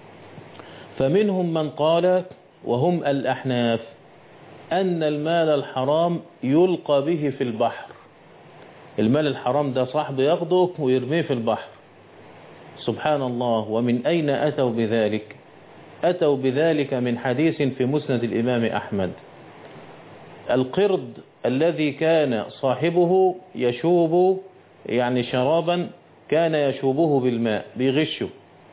A: فمنهم من قال وهم الأحناف أن المال الحرام يلقى به في البحر. المال الحرام ده صاحب ياخده ويرميه في البحر. سبحان الله، ومن أين أتوا بذلك؟ أتوا بذلك من حديث في مسند الإمام أحمد. القرد الذي كان صاحبه يشوب يعني شرابا كان يشوبه بالماء بيغشه،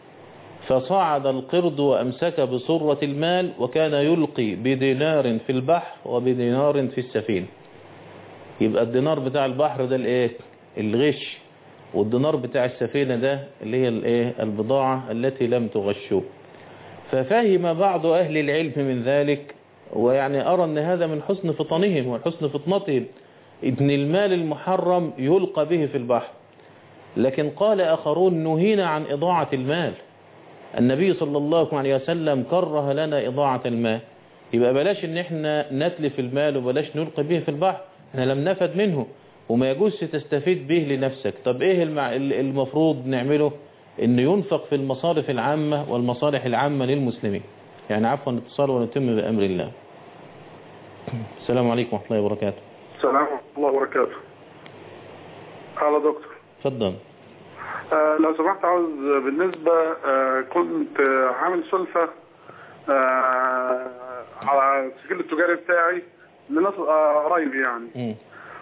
A: فصعد القرد وأمسك بصرة المال وكان يلقي بدينار في البحر وبدينار في السفينة. يبقى الدينار بتاع البحر ده الايه؟ الغش، والدينار بتاع السفينة ده اللي هي الايه؟ البضاعة التي لم تغشوه. ففهم بعض أهل العلم من ذلك، ويعني أرى أن هذا من حسن فطنهم وحسن فطنتهم، إن المال المحرم يلقى به في البحر. لكن قال آخرون نهينا عن إضاعة المال، النبي صلى الله عليه وسلم كره لنا إضاعة المال، يبقى بلاش ان احنا نتلف المال وبلاش نلقي به في البحر، احنا لم نفد منه وما يجوز تستفيد به لنفسك. طب ايه المفروض نعمله؟ انه ينفق في المصارف العامة والمصالح العامة للمسلمين. يعني عفوا اتصال ونتم بأمر الله. السلام عليكم ورحمة الله وبركاته.
M: السلام ورحمة الله وبركاته. هلا دكتور.
A: اتفضل.
M: آه لو سمحت، عاوز بالنسبة آه كنت آه عامل سلفة آه على السجل التجاري بتاعي لناس قرايبي آه يعني م.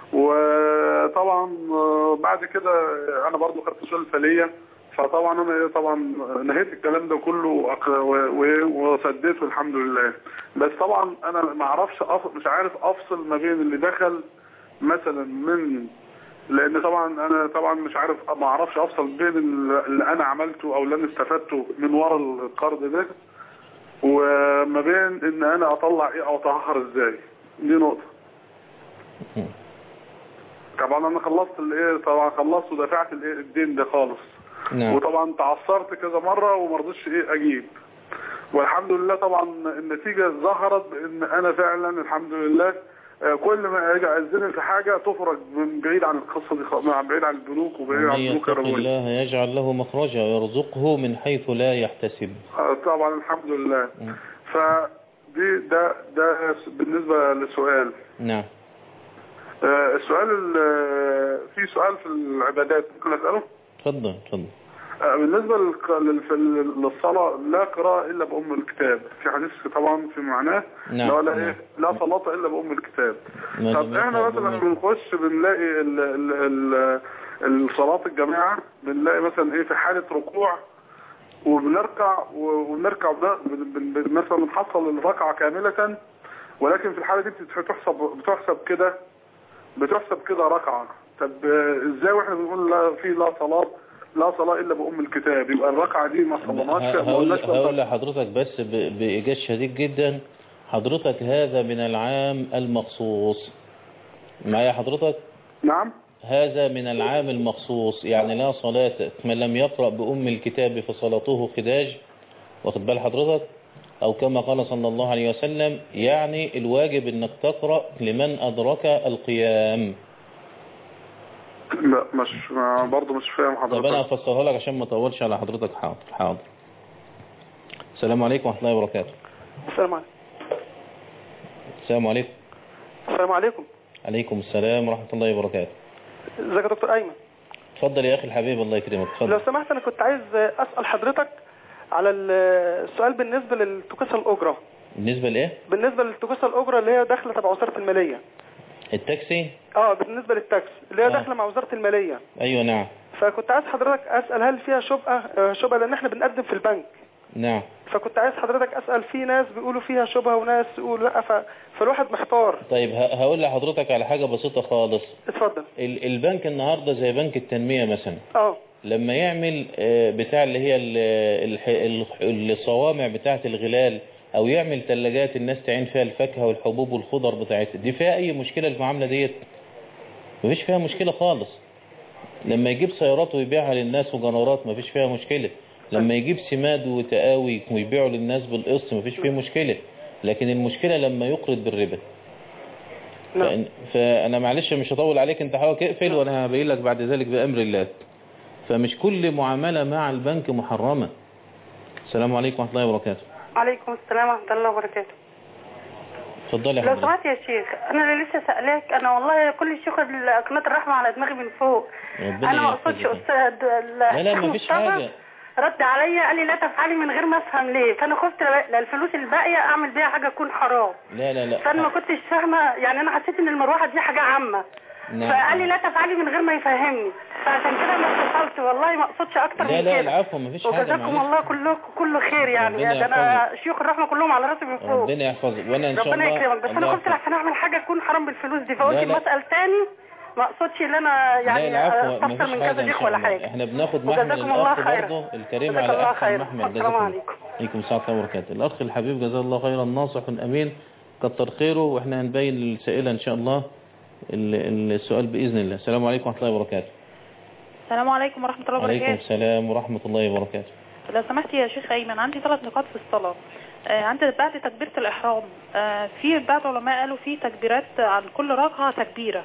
M: وطبعا آه بعد كده انا برضو خدت سلفة ليا، فطبعا انا طبعا نهيت الكلام ده كله وسديته الحمد لله. بس طبعا انا ما اعرفش مش عارف افصل ما بين اللي دخل مثلا من، لان طبعا انا طبعا مش عارف ما اعرفش افصل بين اللي انا عملته او اللي انا استفدته من ورا القرض ده وما بين ان انا اطلع ايه او اطهر ازاي. دي نقطة. طبعا انا خلصت الايه طبعا خلصت ودفعت الايه الدين ده خالص. نعم. وطبعا تعثرت كذا مرة وما رضيتش ايه اجيب، والحمد لله طبعا النتيجة ظهرت بان انا فعلا الحمد لله كل ما اجي اعزني في حاجة تفرج من بعيد عن القصة دي، بعيد عن البنوك وبعيد عن البنوك الربوية.
A: الله يجعل له مخرجا ويرزقه من حيث لا يحتسب.
M: طبعا الحمد لله. م. فدي ده ده بالنسبة للسؤال.
A: نعم.
M: آه السؤال في سؤال في العبادات ممكن اساله؟
A: اتفضل اتفضل.
M: آه بالنسبة للصلاة لا قراءة الا بأم الكتاب، في حديث طبعا في معناه
A: نعم.
M: لا نعم. ايه لا صلاة الا بأم الكتاب. طب احنا مثلا بنخش بنلاقي ال ال ال الصلاة الجماعة بنلاقي مثلا ايه في حالة ركوع وبنركع وبنركع مثلا بنحصل الركعة كاملة، ولكن في الحالة دي بتحسب بتحسب كده بتحسب كده ركعة. طب ازاي واحنا بنقول لا في لا صلاة لا صلاة الا بأم الكتاب، يبقى الركعة دي ما صلناش؟
A: هقول لحضرتك بس بإيجاز شديد جدا، حضرتك هذا من العام المخصوص معايا حضرتك؟
M: نعم.
A: هذا من العام المخصوص، يعني لا صلاة من لم يقرأ بأم الكتاب فصلاته خداج، واخد بال حضرتك؟ أو كما قال صلى الله عليه وسلم يعني الواجب انك تقرأ لمن أدرك القيام.
M: لا مش برضه مش فاهم حضرتك.
A: طب أنا أفسرها لك عشان ما أطولش على حضرتك. حاضر حاضر. السلام عليكم ورحمة الله وبركاته.
N: السلام عليكم.
A: السلام عليكم.
N: السلام عليكم.
A: عليكم السلام ورحمة الله وبركاته.
N: ازيك يا دكتور أيمن؟
A: اتفضل يا أخي الحبيب الله يكرمك. اتفضل.
N: لو سمحت أنا كنت عايز أسأل حضرتك على السؤال بالنسبة للتكاسة الأجرة.
A: بالنسبة لإيه؟
N: بالنسبة للتكاسة الأجرة اللي هي داخلة تبع وزارة المالية.
A: التاكسي؟
N: اه بالنسبة للتاكس اللي هي داخلة مع وزارة المالية.
A: ايوه نعم.
N: فكنت عايز حضرتك اسأل هل فيها شبهة شبهة لان احنا بنقدم في البنك
A: نعم.
N: فكنت عايز حضرتك اسال، في ناس بيقولوا فيها شبهه وناس يقولوا لا، ف... فالواحد محتار.
A: طيب هقول لحضرتك على حاجه بسيطه خالص.
N: اتفضل.
A: البنك النهارده زي بنك التنميه مثلا،
N: اه
A: لما يعمل بتاع اللي هي الصوامع بتاعه الغلال، او يعمل ثلاجات الناس تعين فيها الفاكهه والحبوب والخضر بتاعتها، دي فيها اي مشكله المعامله ديت؟ مفيش فيها مشكله خالص. لما يجيب سيارات ويبيعها للناس وجنرات مفيش فيها مشكله. لما يجيب سماد وتقاوي ويبيعوا للناس بالقسط مفيش فيه مشكله. لكن المشكله لما يقرض بالربا. فإن فانا معلش مش هطول عليك، انت حاول تقفل وانا هبين لك بعد ذلك بامر الله. فمش كل معامله مع البنك محرمه. السلام عليكم ورحمه الله وبركاته.
G: عليكم السلام ورحمه الله وبركاته.
A: اتفضلي يا
G: لو
A: حضرتك.
G: سمحت يا شيخ، انا اللي لسه سألاك، انا والله كل شيخ قناه الرحمه على دماغي من فوق. انا ما اقصدش استاذ
A: لا لا مفيش حاجه.
G: رد عليا قال لي لا تفعلي من غير ما افهم ليه، فانا خفت الفلوس الباقيه اعمل بيها حاجه تكون حرام.
A: لا لا لا
G: فانا ما كنتش فاهمه، يعني انا حسيت ان المروحه دي حاجه عامه.
A: نعم.
G: فقال لي لا تفعلي من غير ما يفهمني، فعشان كده ما اتصلت، والله ما اقصدش اكتر من
A: لا
G: كده.
A: لا العفو مفيش حاجه.
G: وجزاكم الله كله كله خير، يعني ده انا شيوخ الرحمه كلهم على راسي من فوق.
A: ربنا يحفظك. وانا ان شاء الله
G: ربنا يكرمك، بس انا خفت عشان اعمل حاجه تكون حرام بالفلوس دي، فقلت ما اسال تاني، ما اقصدش ان انا يعني استفسر من كذا شيخ ولا حاجه.
A: احنا بناخد محمل الاخ برضه الكريم على احسن محمل. جزاكم الله خير. عليكم السلام ورحمه الله وبركاته. الاخ الحبيب جزاه الله خيرا، ناصح امين، كتر خيره، واحنا هنبين للسائله ان شاء الله السؤال باذن الله. السلام عليكم ورحمه الله وبركاته.
O: السلام عليكم ورحمه الله وبركاته.
A: وعليكم السلام ورحمه الله وبركاته.
O: لو سمحت يا شيخ ايمن، عندي ثلاث نقاط في الصلاه. آه عند بعد تكبيره الاحرام، آه في بعض العلماء قالوا في تكبيرات عن كل ركعه تكبيره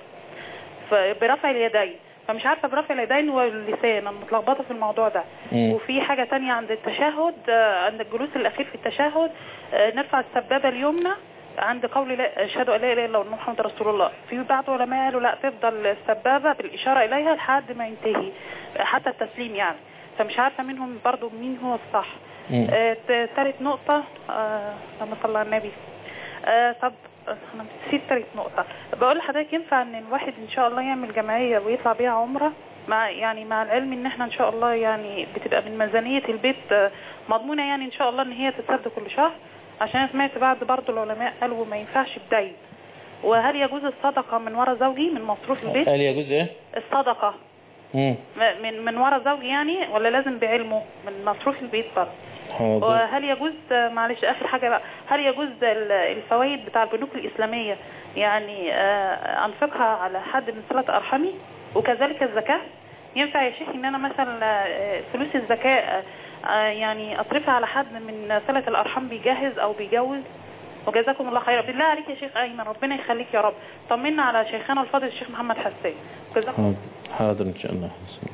O: برفع اليدين، فمش عارفه برفع اليدين واللسان، انا متلخبطه في الموضوع ده.
A: مم.
O: وفي حاجه تانية عند التشهد، آه عند الجلوس الاخير في التشهد، آه نرفع السبابه اليمنى عند قول لا اشهد ان لا اله الا الله محمد رسول الله. في بعض العلماء قالوا لا، تفضل السبابه بالاشاره اليها لحد ما ينتهي حتى التسليم يعني. فمش عارفه منهم برضو مين هو الصح. آه ثالث نقطه، آه لما صلى على النبي، آه طب انا نسيت ثالث نقطه. بقول لحضرتك، ينفع ان الواحد ان شاء الله يعمل جمعيه ويطلع بيها عمره، مع يعني مع العلم ان احنا ان شاء الله يعني بتبقى من ميزانيه البيت آه مضمونه، يعني ان شاء الله ان هي تتسد كل شهر، عشان انا سمعت بعض برضو العلماء قالوا ما ينفعش بدين. وهل يجوز الصدقه من وراء زوجي من مصروف البيت؟
A: هل يجوز ايه؟
O: الصدقه
A: مم.
O: من من وراء زوجي يعني، ولا لازم بعلمه من مصروف البيت برضه؟
A: حاضر.
O: وهل يجوز، معلش اخر حاجه بقى، هل يجوز الفوائد بتاع البنوك الاسلاميه يعني انفقها على حد من صله ارحامي؟ وكذلك الزكاه، ينفع يا شيخ ان انا مثلا فلوس الزكاه يعني اصرفها على حد من صله الارحام بيجهز او بيجوز؟ وجزاكم الله خيرا. بالله عليك يا شيخ ايمن، ربنا يخليك يا رب، طمنا على شيخنا الفاضل الشيخ محمد حسان. جزاكم.
A: حاضر ان شاء الله.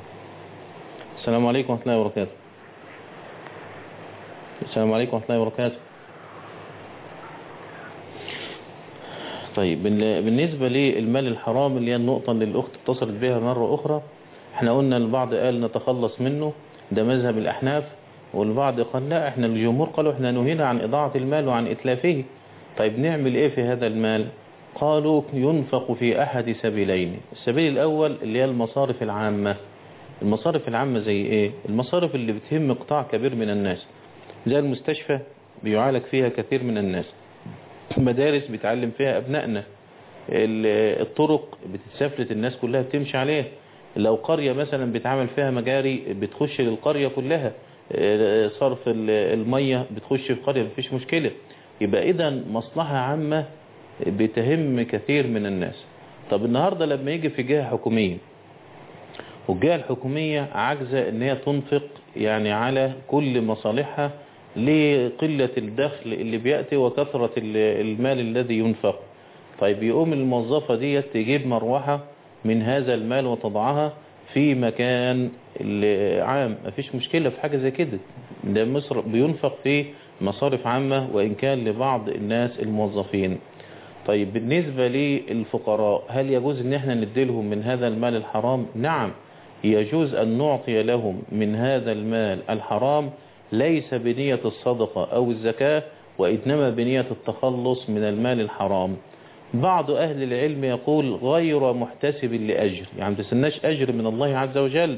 A: السلام عليكم ورحمه الله وبركاته. السلام عليكم ورحمه الله وبركاته. طيب بالنسبه للمال الحرام اللي هي النقطه اللي الاخت اتصلت بها مره اخرى، احنا قلنا البعض قال نتخلص منه، ده مذهب الاحناف، والبعض قال لا، احنا الجمهور قالوا احنا نهينا عن اضاعه المال وعن اتلافه. طيب نعمل ايه في هذا المال؟ قالوا ينفق في احد سبيلين. السبيل الاول اللي هي المصارف العامه. المصارف العامه زي ايه؟ المصارف اللي بتهم قطاع كبير من الناس، زي المستشفى بيعالج فيها كثير من الناس، مدارس بتعلم فيها ابنائنا، الطرق بتتسافلت الناس كلها بتمشي عليها، لو قرية مثلا بتعمل فيها مجاري بتخش للقرية كلها، صرف المية بتخش في قرية مفيش مشكلة. يبقى اذا مصلحة عامة بتهم كثير من الناس. طب النهاردة لما يجي في جهة حكومية، والجهة الحكومية عاجزة ان هي تنفق يعني على كل مصالحها لقلة الدخل اللي بيأتي وكثرة المال الذي ينفق، طيب يقوم الموظفة دي تجيب مروحة من هذا المال وتضعها في مكان عام، مفيش مشكلة في حاجة زي كده، ده مصر بينفق في مصارف عامة وإن كان لبعض الناس الموظفين. طيب بالنسبة للفقراء، هل يجوز ان احنا نديلهم من هذا المال الحرام؟ نعم، يجوز ان نعطي لهم من هذا المال الحرام، ليس بنية الصدقة او الزكاة، وإنما بنية التخلص من المال الحرام. بعض أهل العلم يقول غير محتسب لأجر، يعني ما تستناش أجر من الله عز وجل،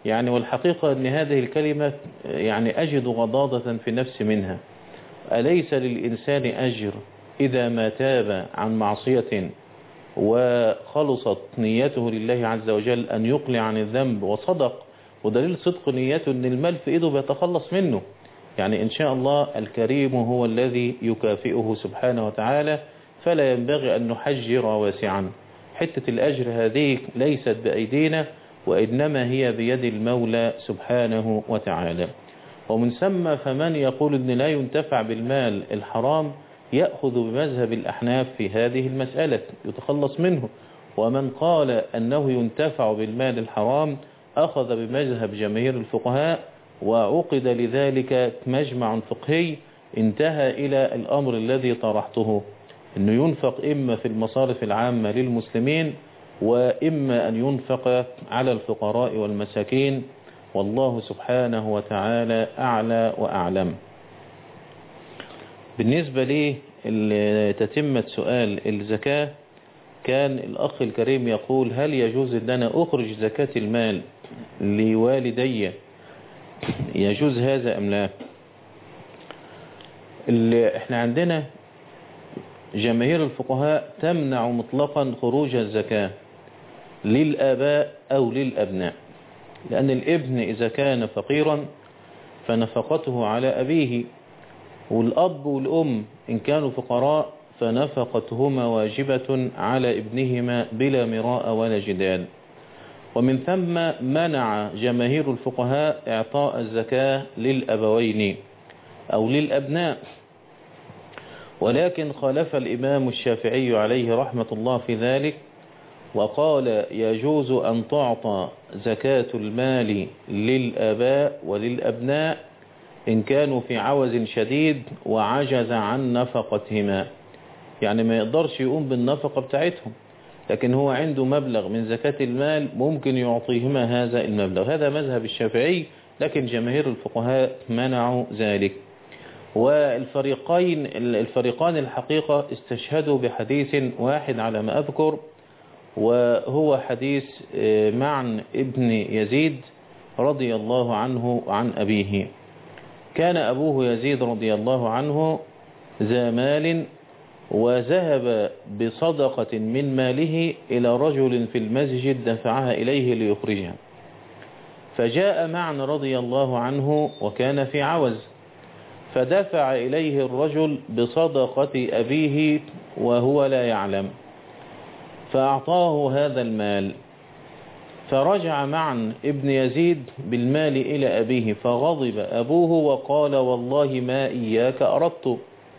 A: يعني والحقيقة أن هذه الكلمة يعني أجد غضاضة في نفسي منها. أليس للإنسان أجر إذا ما تاب عن معصية وخلصت نيته لله عز وجل أن يقلع عن الذنب وصدق، ودليل صدق نيته أن المال في إيده بيتخلص منه. يعني إن شاء الله الكريم هو الذي يكافئه سبحانه وتعالى، فلا ينبغي أن نحجر واسعا. حتة الأجر هذه ليست بأيدينا، وإنما هي بيد المولى سبحانه وتعالى. ومن ثم فمن يقول أن لا ينتفع بالمال الحرام يأخذ بمذهب الأحناف في هذه المسألة يتخلص منه، ومن قال أنه ينتفع بالمال الحرام أخذ بمذهب جماهير الفقهاء، وعقد لذلك مجمع فقهي انتهى إلى الأمر الذي طرحته، أنه ينفق إما في المصارف العامة للمسلمين وإما أن ينفق على الفقراء والمساكين، والله سبحانه وتعالى أعلى وأعلم. بالنسبة لي تتمة سؤال الزكاة، كان الأخ الكريم يقول هل يجوز أن أنا أخرج زكاة المال لوالدي، يجوز هذا أم لا؟ اللي احنا عندنا جماهير الفقهاء تمنع مطلقا خروج الزكاة للآباء أو للأبناء، لأن الابن إذا كان فقيرا فنفقته على أبيه، والأب والأم إن كانوا فقراء فنفقتهما واجبة على ابنهما بلا مراء ولا جدال. ومن ثم منع جماهير الفقهاء إعطاء الزكاة للأبوين أو للأبناء، ولكن خالف الإمام الشافعي عليه رحمة الله في ذلك، وقال يجوز أن تعطى زكاة المال للآباء وللأبناء إن كانوا في عوز شديد وعجز عن نفقتهما، يعني ما يقدرش يقوم بالنفقة بتاعتهم، لكن هو عنده مبلغ من زكاة المال ممكن يعطيهما هذا المبلغ. هذا مذهب الشافعي، لكن جماهير الفقهاء منعوا ذلك. والفريقين الفريقان الحقيقة استشهدوا بحديث واحد على ما أذكر، وهو حديث معن ابن يزيد رضي الله عنه عن أبيه. كان أبوه يزيد رضي الله عنه ذا مال، وذهب بصدقة من ماله إلى رجل في المسجد دفعها إليه ليخرجها، فجاء معن رضي الله عنه وكان في عوز، فدفع إليه الرجل بصدقة أبيه وهو لا يعلم، فأعطاه هذا المال، فرجع معن ابن يزيد بالمال إلى أبيه، فغضب أبوه وقال والله ما إياك أردت،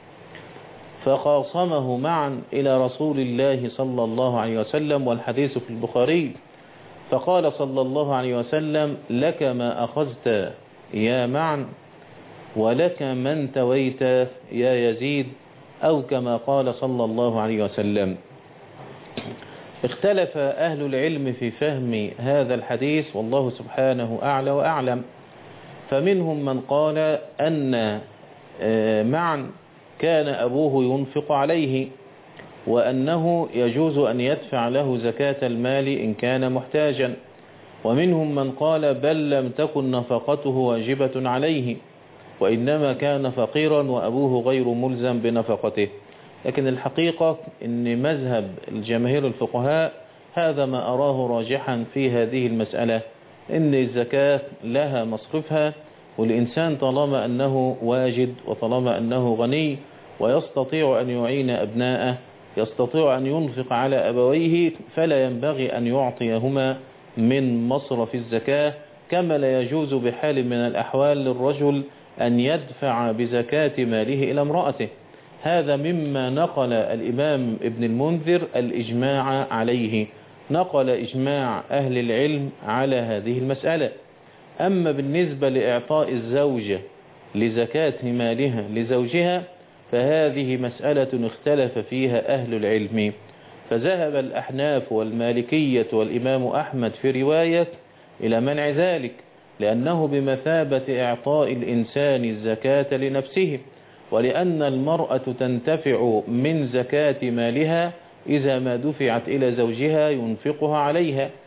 A: فخاصمه معا إلى رسول الله صلى الله عليه وسلم، والحديث في البخاري، فقال صلى الله عليه وسلم لك ما أخذت يا معن ولك من تويت يا يزيد، أو كما قال صلى الله عليه وسلم. اختلف أهل العلم في فهم هذا الحديث، والله سبحانه أعلى وأعلم. فمنهم من قال أن معن كان أبوه ينفق عليه، وأنه يجوز أن يدفع له زكاة المال إن كان محتاجا، ومنهم من قال بل لم تكن نفقته واجبة عليه، وإنما كان فقيرا وأبوه غير ملزم بنفقته. لكن الحقيقة أن مذهب الجماهير الفقهاء هذا ما أراه راجحا في هذه المسألة، أن الزكاة لها مصرفها، والإنسان طالما أنه واجد وطالما أنه غني ويستطيع أن يعين أبناءه، يستطيع أن ينفق على أبويه، فلا ينبغي أن يعطيهما من مصرف الزكاة، كما لا يجوز بحال من الأحوال للرجل أن يدفع بزكاة ماله إلى امرأته. هذا مما نقل الإمام ابن المنذر الإجماع عليه، نقل إجماع أهل العلم على هذه المسألة. أما بالنسبة لإعطاء الزوجة لزكاة مالها لزوجها فهذه مسألة اختلف فيها أهل العلم، فذهب الأحناف والمالكية والإمام أحمد في رواية إلى منع ذلك، لأنه بمثابة إعطاء الإنسان الزكاة لنفسه، ولأن المرأة تنتفع من زكاة مالها إذا ما دفعت إلى زوجها ينفقها عليها.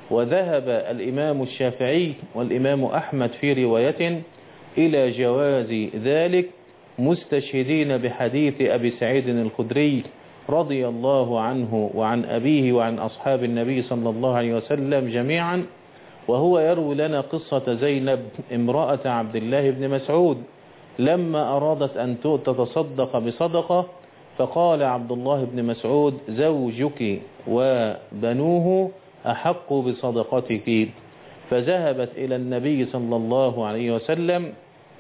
A: وذهب الإمام الشافعي والإمام أحمد في رواية إلى جواز ذلك مستشهدين بحديث أبي سعيد الخدري رضي الله عنه وعن أبيه وعن أصحاب النبي صلى الله عليه وسلم جميعا، وهو يروي لنا قصة زينب امرأة عبد الله بن مسعود لما أرادت أن تتصدق بصدقة، فقال عبد الله بن مسعود زوجك وبنوه أحق بصدقتك، فذهبت إلى النبي صلى الله عليه وسلم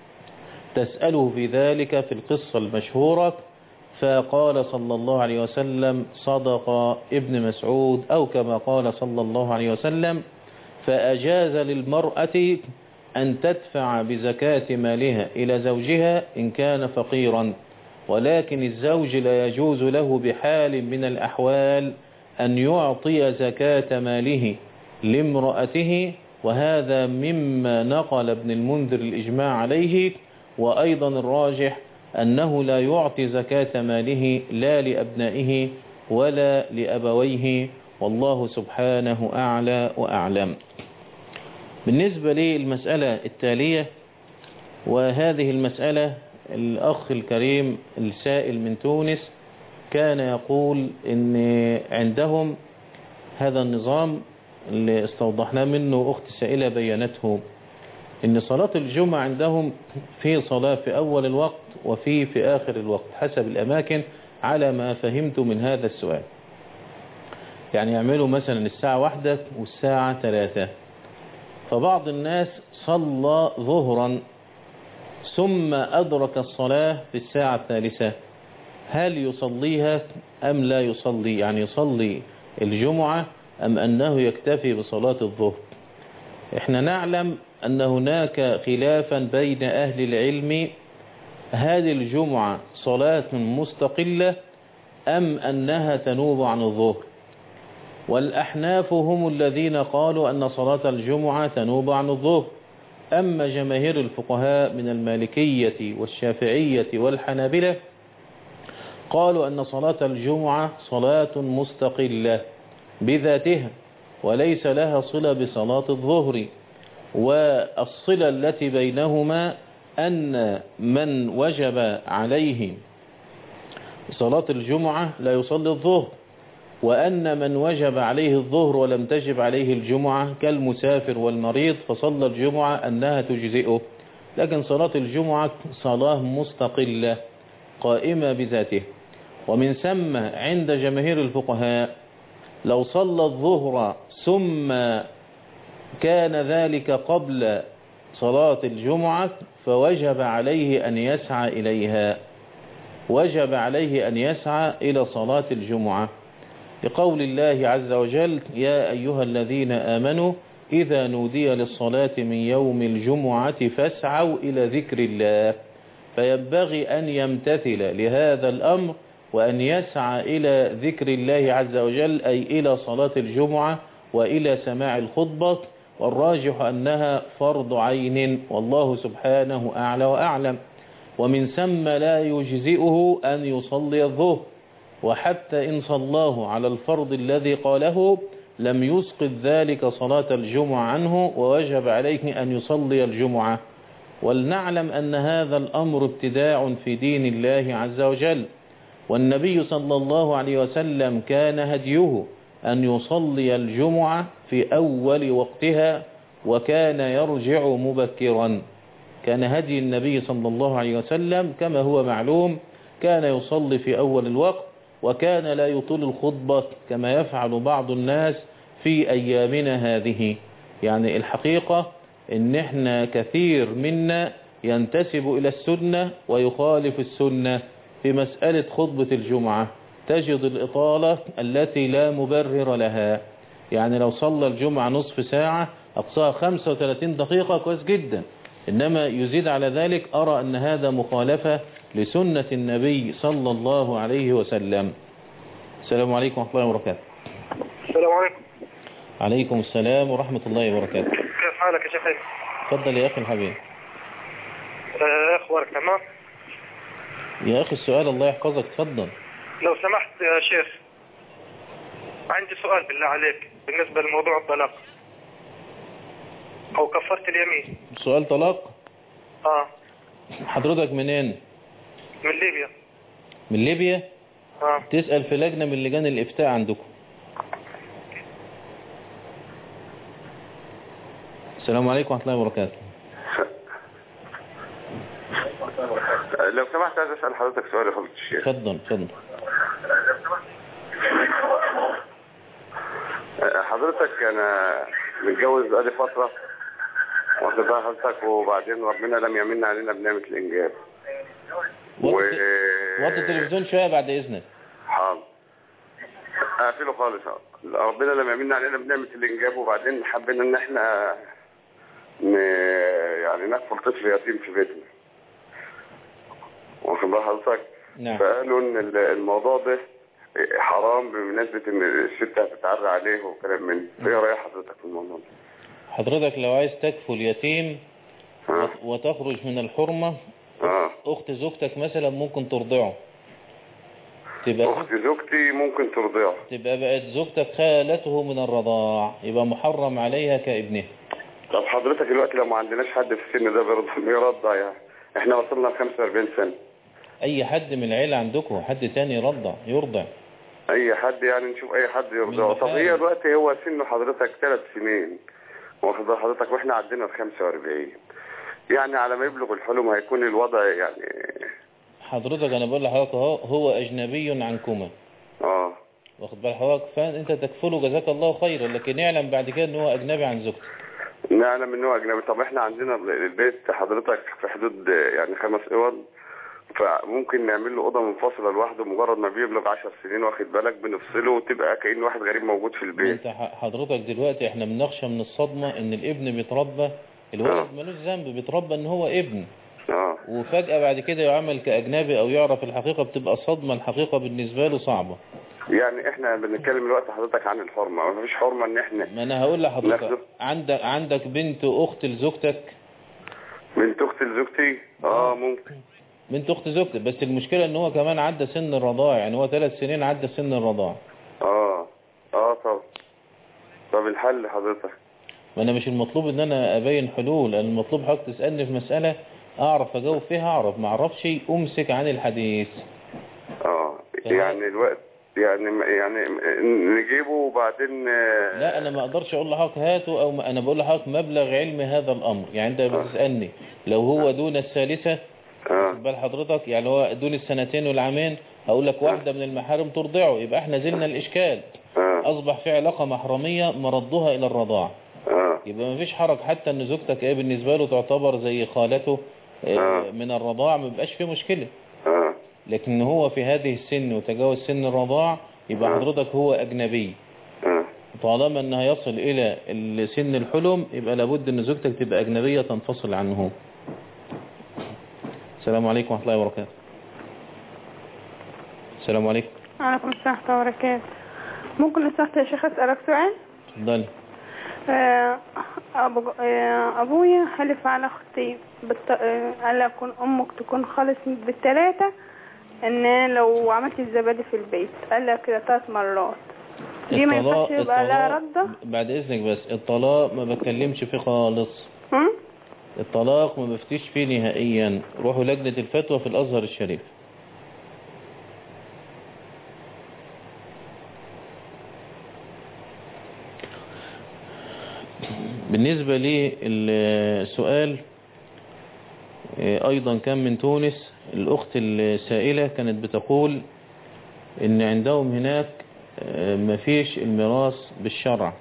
A: تسأله في ذلك في القصة المشهورة، فقال صلى الله عليه وسلم صدق ابن مسعود أو كما قال صلى الله عليه وسلم، فأجاز للمرأة أن تدفع بزكاة مالها إلى زوجها إن كان فقيرا، ولكن الزوج لا يجوز له بحال من الأحوال أن يعطي زكاة ماله لامرأته، وهذا مما نقل ابن المنذر الإجماع عليه. وأيضا الراجح أنه لا يعطي زكاة ماله لا لأبنائه ولا لأبويه، والله سبحانه أعلى وأعلم. بالنسبة للمسألة التالية، وهذه المسألة الأخ الكريم السائل من تونس كان يقول إن عندهم هذا النظام اللي استوضحنا منه أخت السائلة بيانته، إن صلاة الجمعة عندهم في صلاة في أول الوقت وفي في آخر الوقت حسب الأماكن على ما فهمت من هذا السؤال. يعني يعملوا مثلا الساعة واحدة والساعة ثلاثة، فبعض الناس صلى ظهرا ثم أدرك الصلاة في الساعة الثالثة، هل يصليها أم لا يصلي؟ يعني يصلي الجمعة أم أنه يكتفي بصلاة الظهر؟ احنا نعلم أن هناك خلافا بين أهل العلم، هذه الجمعة صلاة مستقلة أم أنها تنوب عن الظهر؟ والأحناف هم الذين قالوا أن صلاة الجمعة تنوب عن الظهر، أما جماهير الفقهاء من المالكية والشافعية والحنابلة قالوا أن صلاة الجمعة صلاة مستقلة بذاتها وليس لها صلة بصلاة الظهر، والصلة التي بينهما أن من وجب عليه صلاة الجمعة لا يصلي الظهر، وأن من وجب عليه الظهر ولم تجب عليه الجمعة كالمسافر والمريض فصلى الجمعة أنها تجزئه. لكن صلاة الجمعة صلاة مستقلة قائمة بذاته، ومن ثم عند جماهير الفقهاء لو صلى الظهر ثم كان ذلك قبل صلاة الجمعة فوجب عليه أن يسعى إليها، وجب عليه أن يسعى إلى صلاة الجمعة لقول الله عز وجل يا أيها الذين آمنوا إذا نودي للصلاة من يوم الجمعة فاسعوا إلى ذكر الله، فينبغي أن يمتثل لهذا الأمر وأن يسعى إلى ذكر الله عز وجل، أي إلى صلاة الجمعة وإلى سماع الخطبة، والراجح أنها فرض عين والله سبحانه أعلى وأعلم. ومن ثم لا يجزئه أن يصلي الظهر، وحتى إن صلاه على الفرض الذي قاله لم يسقط ذلك صلاة الجمعة عنه ووجب عليه أن يصلي الجمعة. ولنعلم أن هذا الأمر ابتداع في دين الله عز وجل، والنبي صلى الله عليه وسلم كان هديه أن يصلي الجمعة في أول وقتها وكان يرجع مبكرا. كان هدي النبي صلى الله عليه وسلم كما هو معلوم كان يصلي في أول الوقت، وكان لا يطيل الخطبة كما يفعل بعض الناس في أيامنا هذه. يعني الحقيقة إن احنا كثير منا ينتسب إلى السنة ويخالف السنة في مسألة خطبة الجمعة، تجد الإطالة التي لا مبرر لها. يعني لو صلى الجمعة نصف ساعة أقصاها خمسة وثلاثين دقيقة كويس جدا، إنما يزيد على ذلك أرى أن هذا مخالفة لسنة النبي صلى الله عليه وسلم. السلام عليكم ورحمة الله وبركاته.
P: السلام عليكم.
A: عليكم السلام ورحمة الله وبركاته.
P: كيف حالك يا شيخ؟
A: تفضل يا أخي الحبيب.
P: أه أخبارك تمام؟
A: يا أخي السؤال الله يحفظك، تفضل.
P: لو سمحت يا شيخ عندي سؤال بالله عليك بالنسبة لموضوع الطلاق. أو كفارة اليمين.
A: سؤال طلاق؟
P: اه.
A: حضرتك منين؟
P: من ليبيا.
A: من ليبيا؟
P: اه.
A: تسأل في لجنة من لجان الإفتاء عندكم. السلام عليكم ورحمة الله وبركاته.
Q: لو سمحت عايز اسال حضرتك سؤال يا فضيلة الشيخ.
A: اتفضل اتفضل.
Q: حضرتك انا متجوز بقالي فتره واخد بال حضرتك، وبعدين ربنا لم يمن علينا بنعمه الانجاب.
A: و... وطي التلفزيون شويه بعد اذنك.
Q: حاضر. اقفله خالص. ربنا لم يمن علينا بنعمه الانجاب، وبعدين حبينا ان احنا ن... يعني نكفل طفل يتيم في بيتنا. واخد بال حضرتك؟
A: نعم.
Q: فقالوا ان الموضوع ده حرام بمناسبة ان الست هتتعرى عليه وكلام من ايه رأي حضرتك في الموضوع ده؟
A: حضرتك لو عايز تكفل يتيم
Q: ها؟
A: وتخرج من الحرمة،
Q: ها؟
A: اخت زوجتك مثلا ممكن ترضعه. تبقى
Q: اخت زوجتي ممكن ترضعه.
A: تبقى بقت زوجتك خالته من الرضاع، يبقى محرم عليها كابنها.
Q: طب حضرتك دلوقتي لو ما عندناش حد في السن ده بيرضع، يعني احنا وصلنا ل خمسة وأربعين سنة.
A: اي حد من العيلة عندكم حد تاني يرضع يرضع
Q: اي حد، يعني نشوف اي حد يرضعه. طب هي دلوقتي هو سنه حضرتك ثلاث سنين واخد حضرتك، واحنا عندنا في خمسة وأربعين، يعني على ما يبلغ الحلم هيكون الوضع يعني.
A: حضرتك انا بقول لحضرتك اهو هو اجنبي عنكما.
Q: اه
A: واخد بال حضرتك، فانت تكفله جزاك الله خيرا، لكن اعلم بعد كده ان هو اجنبي عن زوجته.
Q: نعلم ان هو اجنبي. طب احنا عندنا البيت حضرتك في حدود يعني خمس اوض، فممكن نعمل له اوضه منفصله لوحده، مجرد ما بيبلغ عشر سنين واخد بالك بنفصله وتبقى كأن واحد غريب موجود في البيت.
A: انت حضرتك دلوقتي احنا بنخشى من الصدمه ان الابن بيتربى، الولد ملوش ذنب، بيتربى ان هو ابن.
Q: اه
A: وفجاه بعد كده يعامل كاجنبي او يعرف الحقيقه، بتبقى الصدمه الحقيقه بالنسبه له صعبه.
Q: يعني احنا بنتكلم الوقت حضرتك عن الحرمه، ما فيش حرمه ان احنا.
A: ما انا هقول لحضرتك عندك عندك بنت اخت لزوجتك.
Q: بنت اخت لزوجتي اه ممكن.
A: بنت اخت زوجتك، بس المشكله ان هو كمان عدى سن الرضاع، يعني هو ثلاث سنين عدى سن الرضاع.
Q: اه اه طب طب الحل حضرتك؟
A: ما انا مش المطلوب ان انا ابين حلول، انا المطلوب حضرتك تسالني في مساله اعرف اجاوب فيها، اعرف ما اعرفش امسك عن الحديث.
Q: اه يعني الوقت يعني يعني نجيبه وبعدين.
A: لا انا ما اقدرش اقول لحضرتك هاته، او انا بقول لحضرتك مبلغ علم هذا الامر. يعني انت بتسالني لو هو دون الثالثه واخد بال حضرتك، يعني هو دون السنتين والعامين، هقول لك واحده من المحارم ترضعه، يبقى احنا زلنا الاشكال. اصبح في علاقه محرميه مردها الى الرضاعه، يبقى ما فيش حرج حتى ان زوجتك ايه بالنسبه له تعتبر زي خالته من الرضاعه، ما بيبقاش في مشكله. لكن هو في هذه السن وتجاوز سن الرضاع، يبقى حضرتك هو اجنبي. طالما انها يصل الى سن الحلم، يبقى لابد ان زوجتك تبقى اجنبيه تنفصل عنه. السلام عليكم ورحمة الله وبركاته. السلام عليكم.
R: وعليكم السلام ورحمة الله وبركاته. ممكن لو سمحت يا شيخ أسألك سؤال؟
A: اتفضلي.
R: أبو أبويا حلف على أختي بالت... قال أكون أمك تكون خالص بالثلاثة، إن لو عملت الزبادي في البيت قال لك كده ثلاث مرات. دي ما ينفعش يبقى لها ردة؟
A: بعد إذنك بس، الطلاق ما بتكلمش فيه خالص.
R: هم؟
A: الطلاق ما بفتيش فيه نهائيا، روحوا لجنة الفتوى في الأزهر الشريف. بالنسبة للسؤال أيضا كان من تونس، الأخت السائلة كانت بتقول إن عندهم هناك ما فيش الميراث بالشرع،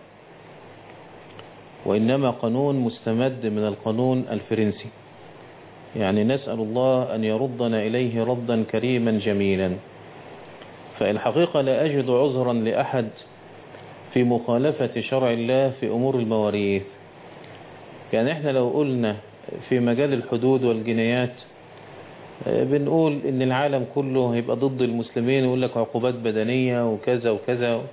A: وإنما قانون مستمد من القانون الفرنسي. يعني نسأل الله أن يردنا إليه ردا كريما جميلا. فالحقيقة لا أجد عذرا لأحد في مخالفة شرع الله في أمور المواريث. يعني إحنا لو قلنا في مجال الحدود والجنايات بنقول إن العالم كله هيبقى ضد المسلمين، ويقول لك عقوبات بدنية وكذا وكذا،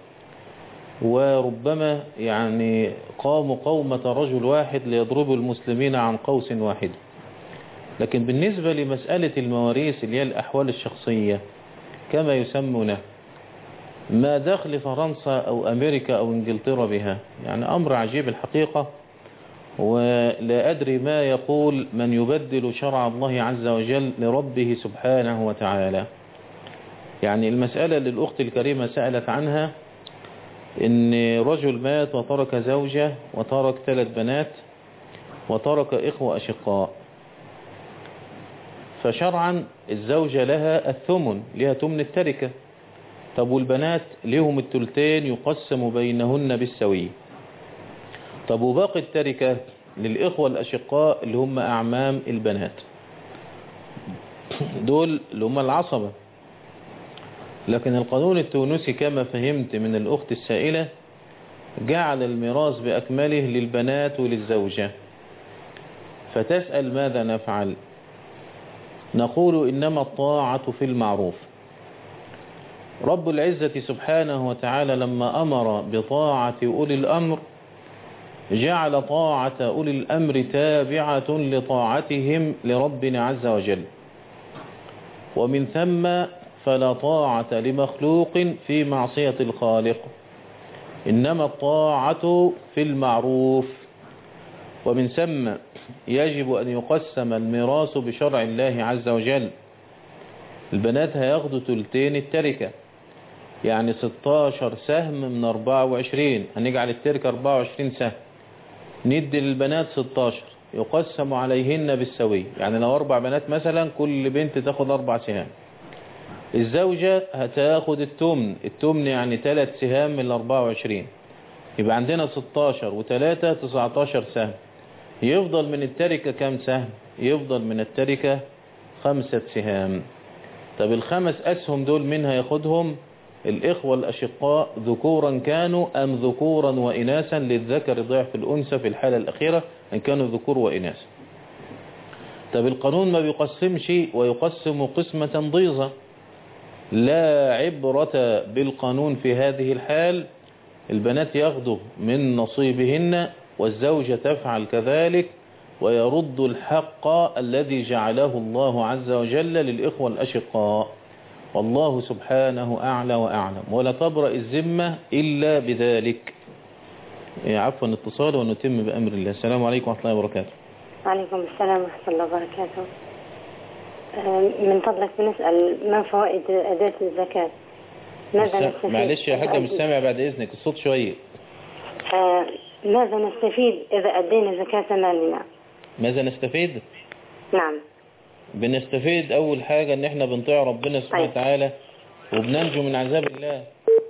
A: وربما يعني قاموا قومة رجل واحد ليضربوا المسلمين عن قوس واحد. لكن بالنسبة لمسألة المواريث اللي هي الأحوال الشخصية كما يسمونه، ما دخل فرنسا أو أمريكا أو إنجلترا بها؟ يعني أمر عجيب الحقيقة. ولا أدري ما يقول من يبدل شرع الله عز وجل لربه سبحانه وتعالى. يعني المسألة اللي الأخت الكريمة سألت عنها، إن رجل مات وترك زوجة وترك ثلاث بنات وترك إخوة أشقاء، فشرعا الزوجة لها الثمن، لها ثمن التركة. طب والبنات لهم الثلثين يقسم بينهن بالسوية. طب وباقي التركة للإخوة الأشقاء اللي هم أعمام البنات، دول اللي هم العصبة. لكن القانون التونسي كما فهمت من الأخت السائلة جعل الميراث بأكمله للبنات وللزوجة. فتسأل ماذا نفعل؟ نقول إنما الطاعة في المعروف. رب العزة سبحانه وتعالى لما أمر بطاعة أولي الأمر جعل طاعة أولي الأمر تابعة لطاعتهم لربنا عز وجل، ومن ثم فلا طاعة لمخلوق في معصية الخالق، إنما الطاعة في المعروف. ومن ثم يجب أن يقسم الميراث بشرع الله عز وجل. البنات هياخدوا ثلثين التركة، يعني ستاشر سهم من أربعة وعشرين، هنجعل التركة أربعة وعشرين سهم، ندي للبنات ستاشر يقسم عليهن بالسوي. يعني لو أربع بنات مثلا كل بنت تاخد أربع سهام. الزوجة هتاخد التمن، التمن يعني ثلاث سهام من أربعة وعشرين، يبقى عندنا ستاشر وثلاثة تسعتاشر سهم. يفضل من التركة كم سهم؟ يفضل من التركة خمسة سهام. طب الخمس أسهم دول منها ياخدهم الإخوة الأشقاء ذكورا كانوا أم ذكورا وإناثا، للذكر ضعف الأنثى في الحالة الأخيرة إن كانوا ذكور وإناث. طب القانون ما بيقسمش ويقسم قسمة ضيزة. لا عبرة بالقانون في هذه الحال. البنات ياخدوا من نصيبهن والزوجة تفعل كذلك، ويرد الحق الذي جعله الله عز وجل للإخوة الأشقاء. والله سبحانه أعلى وأعلم، ولا تبرأ الذمة إلا بذلك. عفوا اتصال ونتم بأمر الله. السلام عليكم ورحمة الله وبركاته.
S: وعليكم السلام ورحمة الله وبركاته. من فضلك بنسأل ما فوائد أداة الزكاة؟ ماذا نستفيد؟
A: معلش يا حاجة مش سامع بعد إذنك الصوت شوية.
S: آه ماذا نستفيد إذا أدينا زكاة مالنا؟
A: ماذا نستفيد؟
S: نعم،
A: بنستفيد أول حاجة إن إحنا بنطيع ربنا سبحانه وتعالى وبننجو من عذاب الله.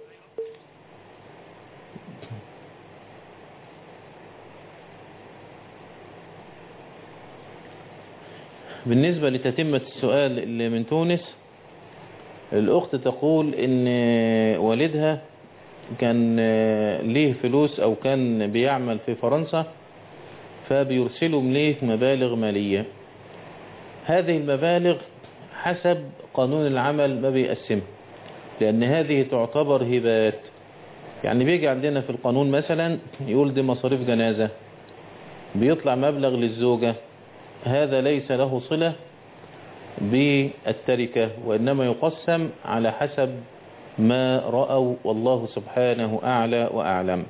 A: بالنسبة لتتمة السؤال اللي من تونس، الأخت تقول إن والدها كان ليه فلوس أو كان بيعمل في فرنسا، فبيرسلوا إليه مبالغ مالية. هذه المبالغ حسب قانون العمل ما بيقسمها، لأن هذه تعتبر هبات. يعني بيجي عندنا في القانون مثلا يقول دي مصاريف جنازة، بيطلع مبلغ للزوجة، هذا ليس له صلة بالتركة، وإنما يقسم على حسب ما رأوا، والله سبحانه أعلى وأعلم.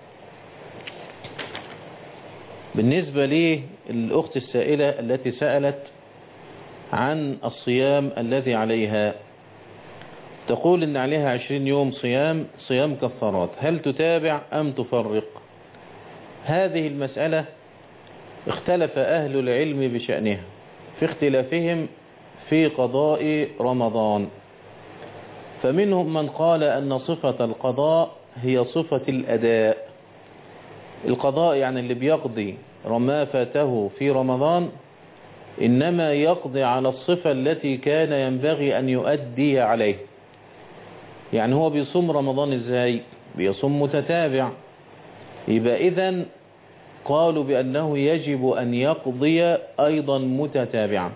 A: بالنسبة للأخت السائلة التي سألت عن الصيام الذي عليها، تقول إن عليها عشرين يوم صيام صيام كفارات، هل تتابع أم تفرق؟ هذه المسألة اختلف أهل العلم بشأنها في اختلافهم في قضاء رمضان. فمنهم من قال أن صفة القضاء هي صفة الأداء. القضاء يعني اللي بيقضي ما فاته في رمضان إنما يقضي على الصفة التي كان ينبغي أن يؤدي عليه. يعني هو بيصوم رمضان إزاي؟ بيصوم متتابع، يبقى إذن قالوا بأنه يجب أن يقضي أيضا متتابعا.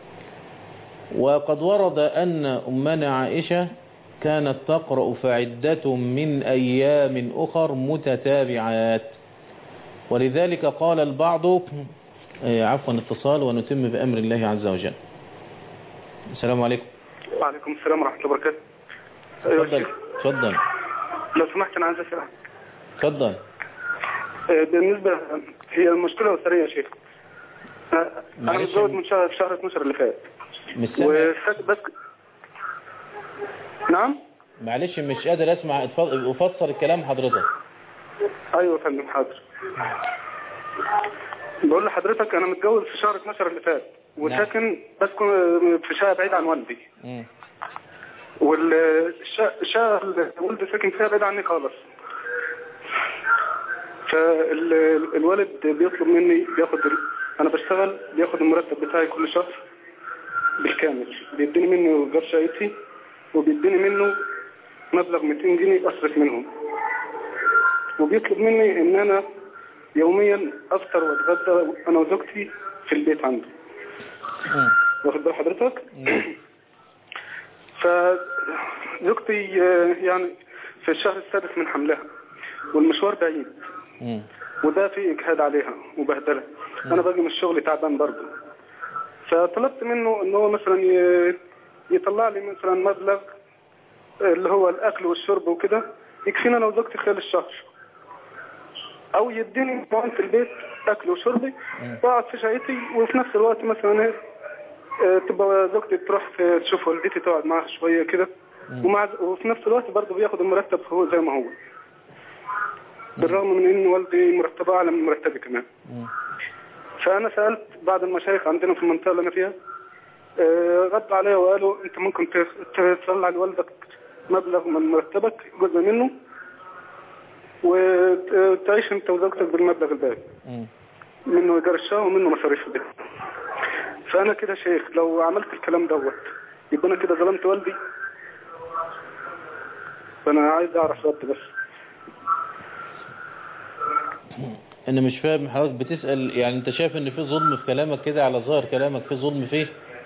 A: وقد ورد أن أمنا عائشة كانت تقرأ فعدة من أيام أخر متتابعات، ولذلك قال البعض عفوا اتصال ونتم بأمر الله عز وجل. السلام عليكم.
E: وعليكم السلام ورحمة الله وبركاته.
A: تفضل تفضل.
E: لو سمحت أنا عايز أسألك.
A: تفضل.
E: بالنسبة
M: هي المشكلة أسرية يا شيخ. أنا متزوج من شهر شهر اتناشر اللي فات. وفات بس. نعم.
A: معلش مش قادر اسمع، افسر الكلام حضرتك.
M: ايوه يا فندم حاضر. بقول لحضرتك انا متجوز في شهر اتناشر اللي فات وساكن بسكن في شقه بعيد عن والدي.
A: امم
M: والشقه اللي والدي ساكن فيها بعيد عني خالص. فالوالد بيطلب مني بياخد، انا بشتغل بياخد المرتب بتاعي كل شهر بالكامل، بيديني منه ايجار شقتي وبيديني منه مبلغ مئتين جنيه اصرف منهم، وبيطلب مني ان انا يوميا افطر واتغدى انا وزوجتي في البيت عنده. واخد بال حضرتك؟ فزوجتي يعني في الشهر السادس من حملها والمشوار بعيد وده في اجهاد عليها وبهدله. انا باجي من الشغل تعبان برضه، فطلبت منه ان هو مثلا يطلع لي مثلا مبلغ اللي هو الاكل والشرب وكده يكفينا انا وزوجتي خلال الشهر، او يديني معين في البيت اكل وشربي واقعد في شقتي، وفي نفس الوقت مثلا تبقى زوجتي تروح تشوف والدتي تقعد معاها شويه كده، ومع وفي نفس الوقت برضه بياخد المرتب هو زي ما هو، بالرغم من ان والدي مرتبه اعلى من مرتبي كمان. فانا سالت بعض المشايخ عندنا في المنطقه اللي انا فيها، غضوا عليا وقالوا انت ممكن تطلع لوالدك مبلغ من مرتبك جزء منه وتعيش انت وزوجتك بالمبلغ الباقي منه ايجار الشقه ومنه مصاريف البيت. فانا كده شيخ لو عملت الكلام دوت يبقى انا كده ظلمت والدي؟ فانا عايز اعرف رد بس.
A: انا مش فاهم حضرتك بتسأل، يعني انت شايف ان في ظلم في كلامك كده؟ على ظاهر كلامك في ظلم فيه؟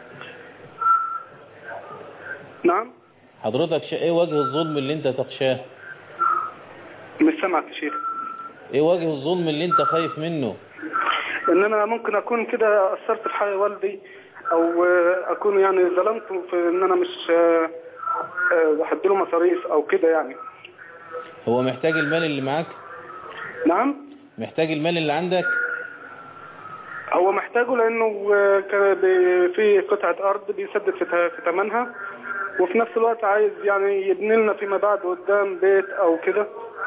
M: نعم.
A: حضرتك ايه وجه الظلم اللي انت تخشاه؟
M: مش سامعك يا شيخ.
A: ايه وجه الظلم اللي انت خايف منه؟
M: ان انا ممكن اكون كده اثرت في حي والدي، او اكون يعني ظلمته في ان انا مش بحط له مصاريف او كده يعني.
A: هو محتاج المال اللي معاك؟
M: نعم.
A: محتاج المال اللي عندك؟
M: هو محتاجه لانه في قطعة ارض بيسدد في ثمنها، وفي نفس الوقت عايز يعني يبني لنا فيما بعد قدام بيت او كده.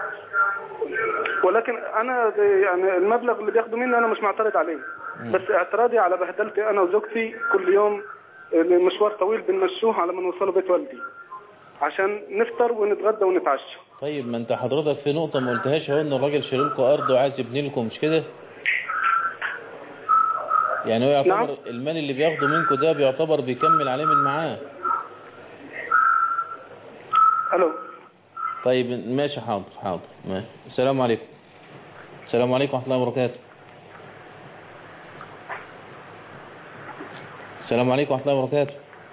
M: ولكن انا يعني المبلغ اللي بياخده مني انا مش معترض عليه، بس اعتراضي على بهدلتي انا وزوجتي كل يوم. المشوار طويل بنمشوه على ما نوصله بيت والدي عشان نفطر ونتغدى ونتعشى.
A: طيب ما انت حضرتك في نقطة ما قلتهاش، هو ان الراجل شاري لكم ارض وعايز يبني لكم، مش كده؟ يعني هو يعتبر نعم. المال اللي بياخده منكم ده بيعتبر بيكمل عليه من معاه.
M: الو.
A: طيب ماشي حاضر حاضر ماشي. السلام عليكم. السلام عليكم ورحمة الله وبركاته. السلام عليكم ورحمة الله وبركاته.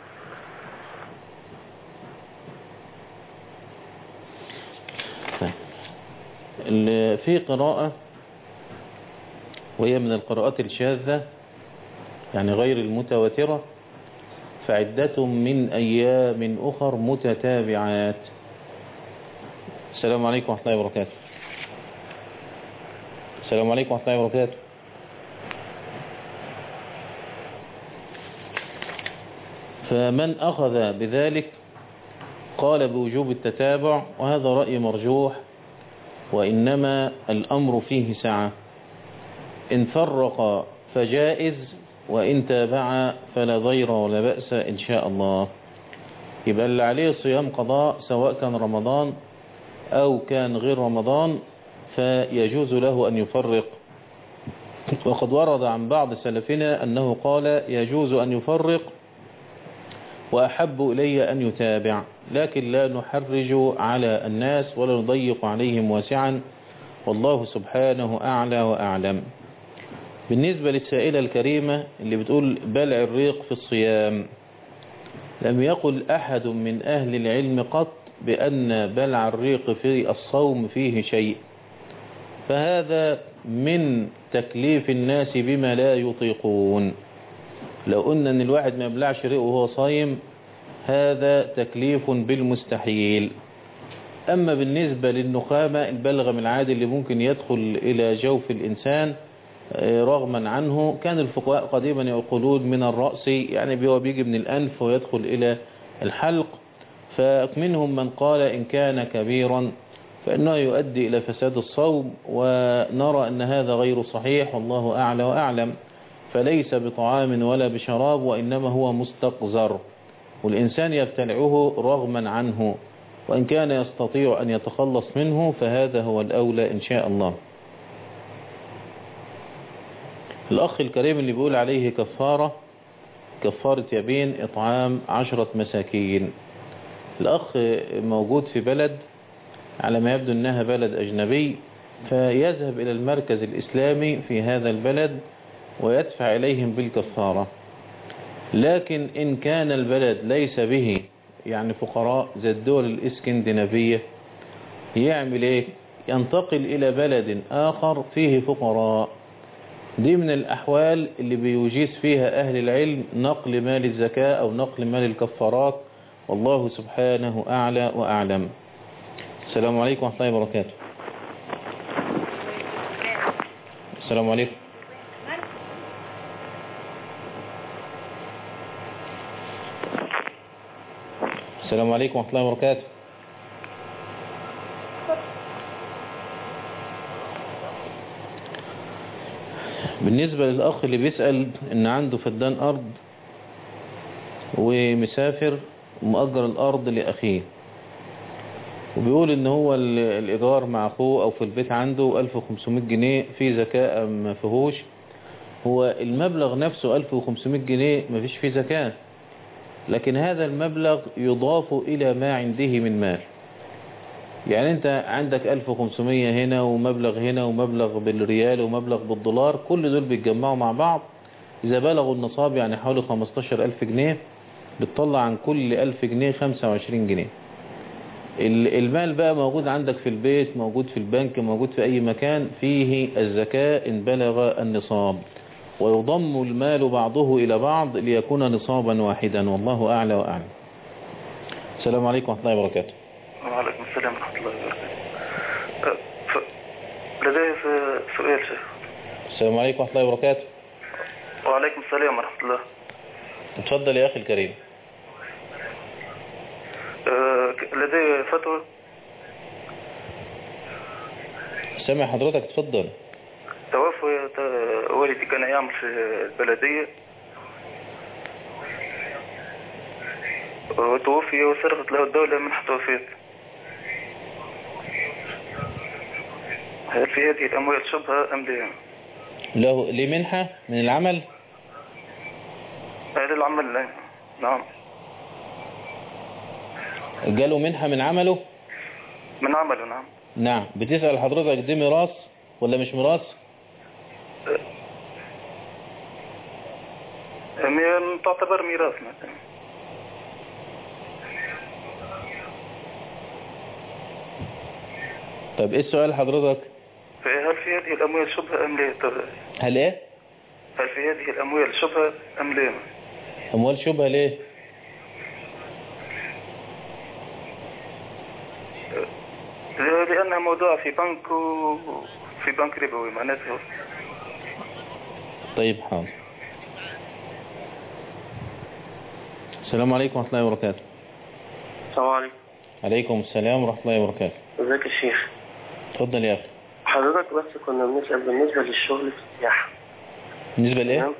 A: في قراءة وهي من القراءات الشاذة يعني غير المتواترة، فعدة من أيام أخر متتابعات. السلام عليكم ورحمة الله وبركاته. السلام عليكم ورحمة الله وبركاته. فمن أخذ بذلك قال بوجوب التتابع، وهذا رأي مرجوح، وإنما الأمر فيه سعة. إن فرق فجائز، وإن تابع فلا ضير ولا بأس إن شاء الله. يبقى اللي عليه صيام قضاء سواء كان رمضان أو كان غير رمضان فيجوز له أن يفرق. وقد ورد عن بعض سلفنا أنه قال يجوز أن يفرق وأحب إلي أن يتابع، لكن لا نحرج على الناس ولا نضيق عليهم واسعا، والله سبحانه أعلى وأعلم. بالنسبة للسائلة الكريمة اللي بتقول بلع الريق في الصيام، لم يقل أحد من أهل العلم قط بأن بلع الريق في الصوم فيه شيء، فهذا من تكليف الناس بما لا يطيقون. لو قلنا أن الواحد ما يبلعش ريقه وهو صايم هذا تكليف بالمستحيل. أما بالنسبة للنخامة البلغم العادي اللي ممكن يدخل إلى جوف الإنسان، رغما عنه. كان الفقهاء قديما يقولون من الرأس، يعني هو بيجي من الأنف ويدخل إلى الحلق. فمنهم من قال إن كان كبيرا فإنه يؤدي إلى فساد الصوم، ونرى أن هذا غير صحيح والله أعلى وأعلم. فليس بطعام ولا بشراب، وإنما هو مستقذر، والإنسان يبتلعه رغما عنه، وإن كان يستطيع أن يتخلص منه فهذا هو الأولى إن شاء الله. الأخ الكريم اللي بيقول عليه كفارة كفارة يمين إطعام عشرة مساكين. الأخ موجود في بلد على ما يبدو أنها بلد أجنبي، فيذهب إلى المركز الإسلامي في هذا البلد ويدفع إليهم بالكفارة. لكن إن كان البلد ليس به يعني فقراء زي الدول الإسكندنافية، يعمل إيه؟ ينتقل إلى بلد آخر فيه فقراء. دي من الأحوال اللي بيجيز فيها أهل العلم نقل مال الزكاة أو نقل مال الكفارات، والله سبحانه أعلى وأعلم. السلام عليكم ورحمة الله وبركاته. السلام عليكم. السلام عليكم ورحمة الله وبركاته. بالنسبة للأخ اللي بيسأل إن عنده فدان أرض ومسافر ومؤجر الأرض لأخيه، وبيقول إن هو الإيجار مع أخوه أو في البيت عنده ألف وخمسمائة جنيه، في زكاة ما فيهوش. هو المبلغ نفسه ألف وخمسمائة جنيه ما فيش فيه زكاة، لكن هذا المبلغ يضاف إلى ما عنده من مال. يعني أنت عندك ألف وخمسمائة هنا ومبلغ هنا ومبلغ بالريال ومبلغ بالدولار، كل دول بيتجمعوا مع بعض. إذا بلغوا النصاب يعني حوالي خمستاشر ألف جنيه، بتطلع عن كل ألف جنيه خمسة وعشرين جنيه. المال بقى موجود عندك في البيت، موجود في البنك، موجود في أي مكان، فيه الزكاة إن بلغ النصاب، ويضم المال بعضه إلى بعض ليكون نصابا واحدا، والله أعلى وأعلم. السلام عليكم ورحمة الله وبركاته.
P: وعليكم السلام ورحمة الله وبركاته. لدي سؤال شيخ.
A: السلام عليكم ورحمة الله وبركاته.
P: وعليكم السلام ورحمة الله.
A: اتفضل يا أخي الكريم.
P: لدي فتوى.
A: سامع حضرتك، اتفضل.
P: توفى والدي، كان يعمل في البلدية وتوفي وسرقت له الدولة من توفيت. هل في هذه الأموال شبهة أم لا؟
A: له ليه منحة من العمل؟
P: هذا العمل لا. نعم.
A: جاله منحة من عمله؟
P: من عمله نعم.
A: نعم. بتسأل حضرتك دي ميراث ولا مش ميراث؟
P: تعتبر ميراث مثلا.
A: طيب ايه السؤال حضرتك؟
P: هل في هذه الأموال شبهة أم لا؟
A: هل ايه؟
P: هل في هذه الأموال شبهة أم لا؟
A: أموال شبهة ليه؟
P: لأنها موضوع في بنك وفي بنك ربوي معناته.
A: طيب حاضر. السلام عليكم ورحمة الله وبركاته.
E: السلام عليكم.
A: عليكم السلام ورحمة الله وبركاته.
E: ازيك يا شيخ؟
A: اتفضل يا أخي.
E: حضرتك بس كنا بنسأل بالنسبة للشغل في السياحة.
A: بالنسبة لإيه؟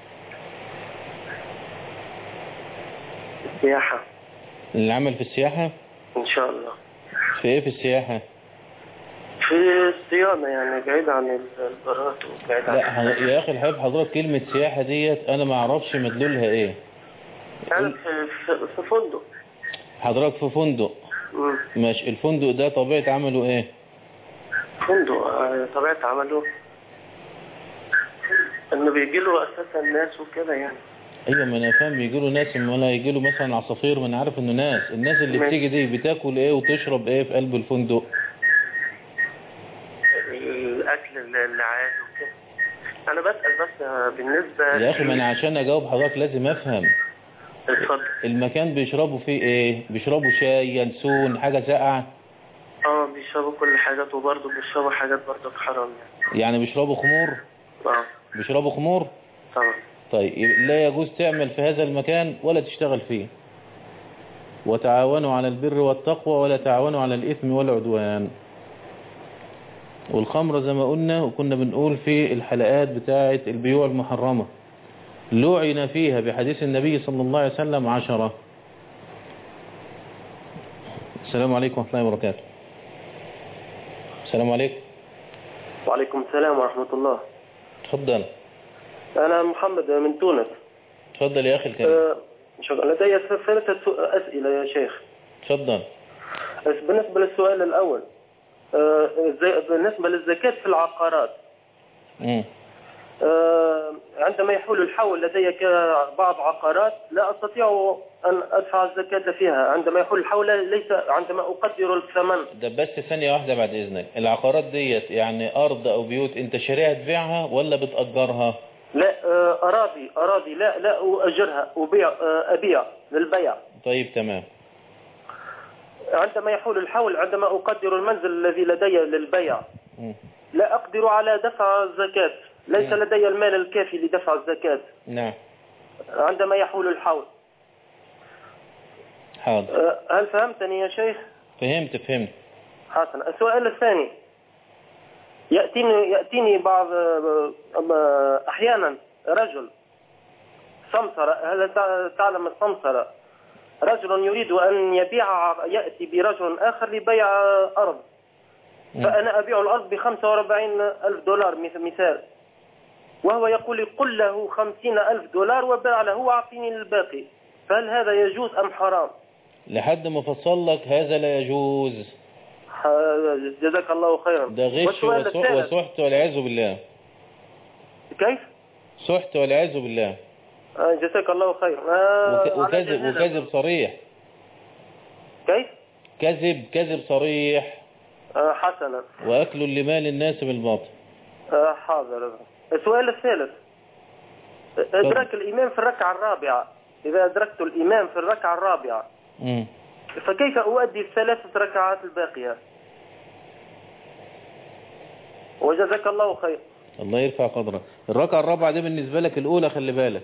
E: السياحة.
A: العمل في السياحة؟
E: إن شاء الله.
A: في إيه في السياحة؟
E: في الصيانة يعني، بعيد عن البارات وبعيد عن.
A: لا يا أخي الحبيب، حضرتك كلمة سياحة ديت أنا ما أعرفش مدلولها إيه.
E: يعني في, في فندق.
A: حضرتك في فندق.
E: مم.
A: ماشي. الفندق ده طبيعة عمله إيه؟
E: فندق طبيعة عمله إنه بيجي له أساسا ناس وكده يعني.
A: ايوه ما انا فاهم، بيجي له ناس، ولا يجي له مثلا عصافير، ما انا عارف انه ناس. الناس اللي بتيجي دي بتاكل ايه وتشرب ايه في قلب الفندق؟
E: الاكل اللي عادي وكده. انا بسأل بس بالنسبة
A: يا اخي، ما انا عشان اجاوب حضرتك لازم افهم.
E: اتفضل.
A: المكان بيشربوا فيه ايه؟ بيشربوا شاي، ينسون، حاجة ساقعة؟
E: اه بيشربوا كل حاجات، وبرضه بيشربوا حاجات برضه حرام يعني.
A: يعني بيشربوا خمور؟
E: نعم.
A: بيشربوا خمور؟
E: طبعا.
A: طيب لا يجوز تعمل في هذا المكان ولا تشتغل فيه. وتعاونوا على البر والتقوى ولا تعاونوا على الإثم والعدوان. والخمر زي ما قلنا وكنا بنقول في الحلقات بتاعة البيوع المحرمة لعن فيها بحديث النبي صلى الله عليه وسلم عشرة. السلام عليكم ورحمة الله وبركاته. السلام عليكم.
E: وعليكم السلام ورحمة الله.
A: تفضل.
E: أنا محمد من تونس.
A: تفضل يا أخي الكريم.
E: أه شكرا. لدي ثلاثة أسئلة يا شيخ.
A: تفضل.
E: بالنسبة للسؤال الأول أه بالنسبة للزكاة في العقارات.
A: امم
E: أه عندما يحول الحول لدي بعض عقارات لا أستطيع أن أدفع الزكاة فيها عندما يحول الحول، ليس عندما أقدر الثمن.
A: ده بس ثانية واحدة بعد إذنك، العقارات ديت يعني أرض أو بيوت أنت شاريها تبيعها ولا بتأجرها؟
E: لا أراضي أراضي لا لا أؤجرها أبيع أبيع للبيع.
A: طيب تمام.
E: عندما يحول الحول عندما أقدر المنزل الذي لدي للبيع
A: م.
E: لا أقدر على دفع الزكاة، ليس م. لدي المال الكافي لدفع الزكاة.
A: نعم.
E: عندما يحول الحول.
A: حاضر.
E: هل فهمتني يا شيخ؟
A: فهمت فهمت.
E: حسنا. السؤال الثاني، يأتيني يأتيني بعض أحيانا رجل سمسرة، هل تعلم السمسرة؟ رجل يريد أن يبيع، يأتي برجل آخر لبيع أرض، فأنا أبيع الأرض بخمسة وأربعين ألف دولار مثال، وهو يقول لي قل له خمسين ألف دولار وبيع له وأعطيني الباقي، فهل هذا يجوز أم حرام؟ لحد
A: ما فصل لك هذا لا يجوز.
E: جزاك الله خيرا.
A: ده غش وسحت والعياذ بالله.
E: كيف؟
A: سحت والعياذ بالله.
E: آه جزاك الله خير. آه
A: وكذب وكذب صريح.
E: كيف؟
A: كذب كذب صريح.
E: آه حسنا.
A: وأكل لمال الناس بالباطل.
E: آه حاضر. السؤال الثالث، إدراك الإمام في الركعة الرابعة، إذا أدركت الإمام في الركعة الرابعة
A: م.
E: فكيف أؤدي الثلاثة ركعات الباقية؟ وجزاك الله خير.
A: الله يرفع قدرك. الركعة الرابعة دي بالنسبة لك الأولى، خلي بالك.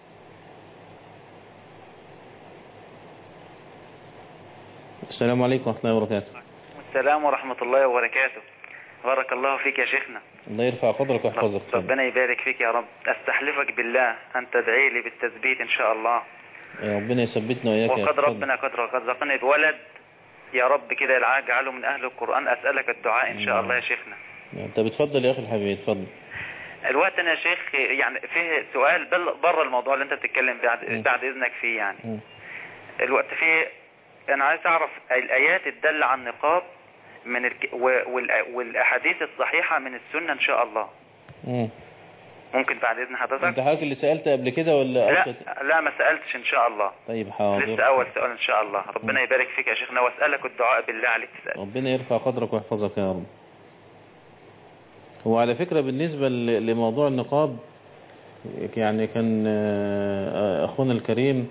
A: السلام عليكم ورحمة الله وبركاته.
T: السلام ورحمة الله وبركاته. بارك الله فيك يا شيخنا.
A: الله يرفع قدرك ويحفظك.
T: ربنا يبارك فيك يا رب. استحلفك بالله أن تدعي لي بالتثبيت إن شاء الله.
A: يا ربنا يثبتنا وإياك.
T: وقد ربنا قد رزقني بولد يا رب كده اجعله من أهل القرآن. أسألك الدعاء إن شاء الله يا شيخنا.
A: أنت بتفضل يا أخي الحبيب، اتفضل.
T: الوقت أنا يا شيخ يعني فيه سؤال بره الموضوع اللي أنت بتتكلم بعد, بعد إذنك فيه يعني. م. الوقت فيه أنا عايز أعرف الآيات الدالة عن النقاب من الك... والأحاديث الصحيحة من السنة إن شاء الله.
A: م.
T: ممكن بعد إذن حضرتك؟
A: أنت حضرتك اللي سألت قبل كده ولا
T: لا أشت... لا ما سألتش إن شاء الله.
A: طيب حاضر.
T: لسه أول سؤال إن شاء الله. ربنا م. يبارك فيك يا شيخنا، وأسألك الدعاء بالله عليك تسأل.
A: ربنا يرفع قدرك ويحفظك يا رب. وعلى فكرة بالنسبة لموضوع النقاب يعني كان أخونا الكريم